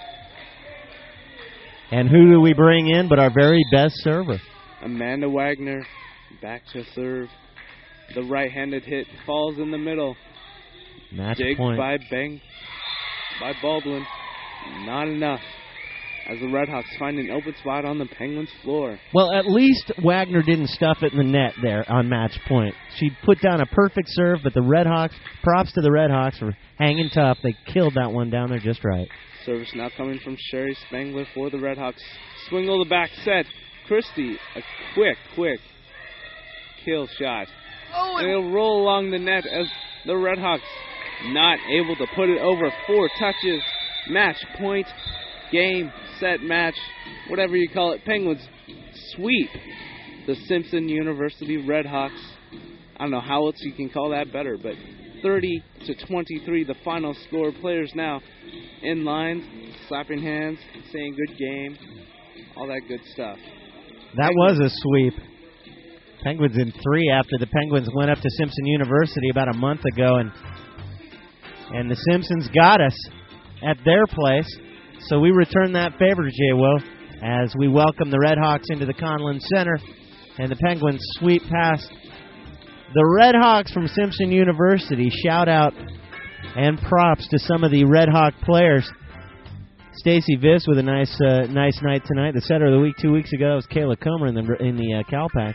And who do we bring in but our very best server? Amanda Wagner back to serve. The right-handed hit falls in the middle. Match Digged point. by Bang, by Baldwin. Not enough. As the Red Hawks find an open spot on the Penguins' floor. Well, at least Wagner didn't stuff it in the net there on match point. She put down a perfect serve, but the Red Hawks, props to the Red Hawks for hanging tough. They killed that one down there just right. Service now coming from Sherry Spangler for the Red Hawks. Swingle the back set. Christie, a quick, quick kill shot. Oh, and it'll roll along the net as the Red Hawks not able to put it over. Four touches. Match point. Game, set, match, whatever you call it. Penguins sweep the Simpson University Red Hawks. I don't know how else you can call that better, but thirty to twenty-three, the final score. Players now in lines, slapping hands, saying good game, all that good stuff. That was a sweep. Penguins in three after the Penguins went up to Simpson University about a month ago, and and the Simpsons got us at their place. So we return that favor, Jay Will, as we welcome the Red Hawks into the Conlon Center, and the Penguins sweep past the Red Hawks from Simpson University. Shout out and props to some of the Red Hawk players. Stacy Viss with a nice uh, nice night tonight. The setter of the week two weeks ago was Kayla Comer in the in the uh, Calpac.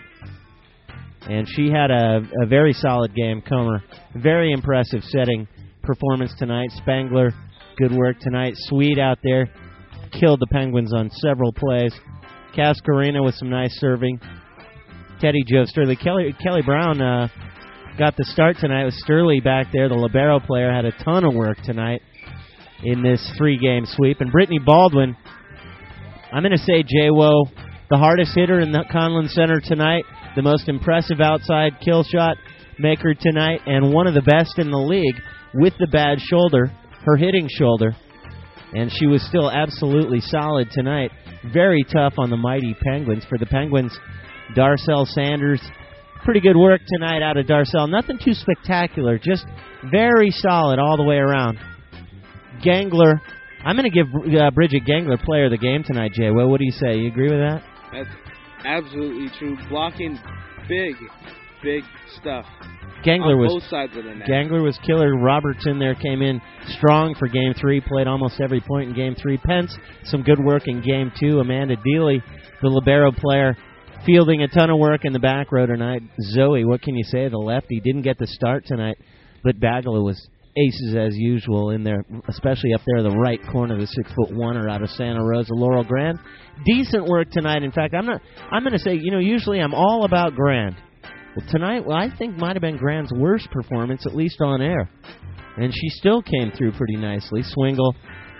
And she had a, a very solid game, Comer. Very impressive setting performance tonight. Spangler, good work tonight. Sweet out there. Killed the Penguins on several plays. Cascarina with some nice serving. Teddy Joe Sturley. Kelly, Kelly Brown uh, got the start tonight. It was Sturley back there. The libero player had a ton of work tonight in this three-game sweep. And Brittany Baldwin, I'm going to say, J-Wo, the hardest hitter in the Conlon Center tonight, the most impressive outside kill shot maker tonight, and one of the best in the league with the bad shoulder, her hitting shoulder. And she was still absolutely solid tonight. Very tough on the mighty Penguins. For the Penguins, Darcel Sanders, pretty good work tonight out of Darcel. Nothing too spectacular, just very solid all the way around. Gangler, I'm going to give uh, Bridget Gangler player of the game tonight, Jay. Well, what do you say? You agree with that? That's absolutely true. Blocking big, big stuff. Gangler on was both sides of the net. Gangler was killer. Robertson there came in strong for game three, played almost every point in game three. Pence, some good work in game two. Amanda Dealey, the libero player, fielding a ton of work in the back row tonight. Zoe, what can you say? The lefty didn't get the start tonight, but Bagala was aces as usual in there, especially up there in the right corner, the six-foot-oneer out of Santa Rosa, Laurel Grand. Decent work tonight. In fact, I'm not. I'm going to say, you know, usually I'm all about Grand. But tonight, well, I think might have been Grand's worst performance, at least on air. And she still came through pretty nicely. Swingle,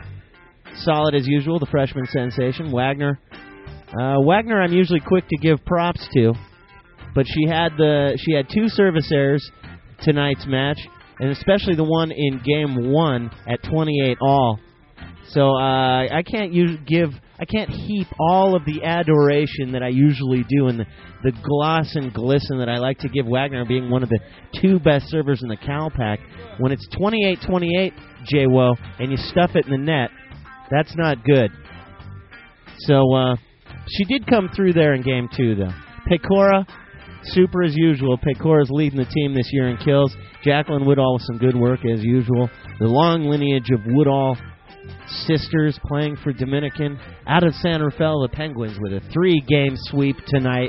solid as usual, the freshman sensation. Wagner, uh, Wagner I'm usually quick to give props to, but she had the she had two service errors tonight's match, and especially the one in game one at twenty-eight all. So uh, I can't use, give, I can't heap all of the adoration that I usually do and the, the gloss and glisten that I like to give Wagner being one of the two best servers in the Calpac. When it's twenty-eight twenty-eight, J-Wo, and you stuff it in the net, that's not good. So uh, she did come through there in game two, though. Pecora, super as usual. Pecora's leading the team this year in kills. Jacqueline Woodall with some good work as usual. The long lineage of Woodall sisters playing for Dominican out of San Rafael, the Penguins with a three-game sweep tonight.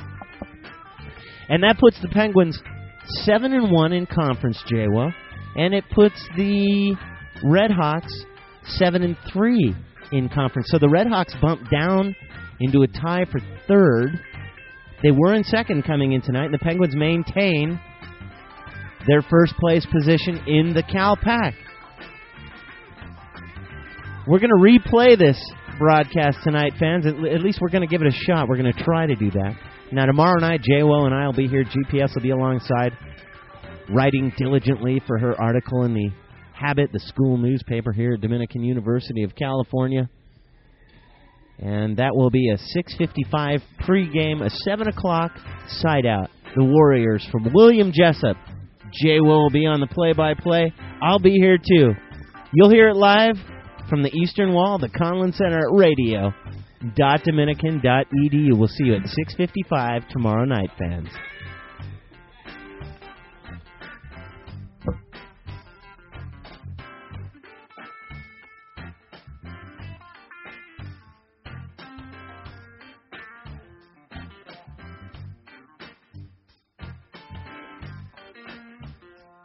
And that puts the Penguins seven and one in conference, J-Wo. And it puts the Red Hawks seven and three in conference. So the Red Hawks bumped down into a tie for third. They were in second coming in tonight, and the Penguins maintain their first place position in the Calpac. We're going to replay this broadcast tonight, fans. At, at least we're going to give it a shot. We're going to try to do that. Now, tomorrow night, J-Wo and I will be here. G P S will be alongside, writing diligently for her article in the Habit, the school newspaper here at Dominican University of California. And that will be a six fifty-five pregame, a seven o'clock side-out. The Warriors from William Jessup. J-Wo will be on the play-by-play. I'll be here, too. You'll hear it live from the Eastern Wall, the Conlon Center at radio dot dominican dot e d u. We'll see you at six fifty-five tomorrow night, fans.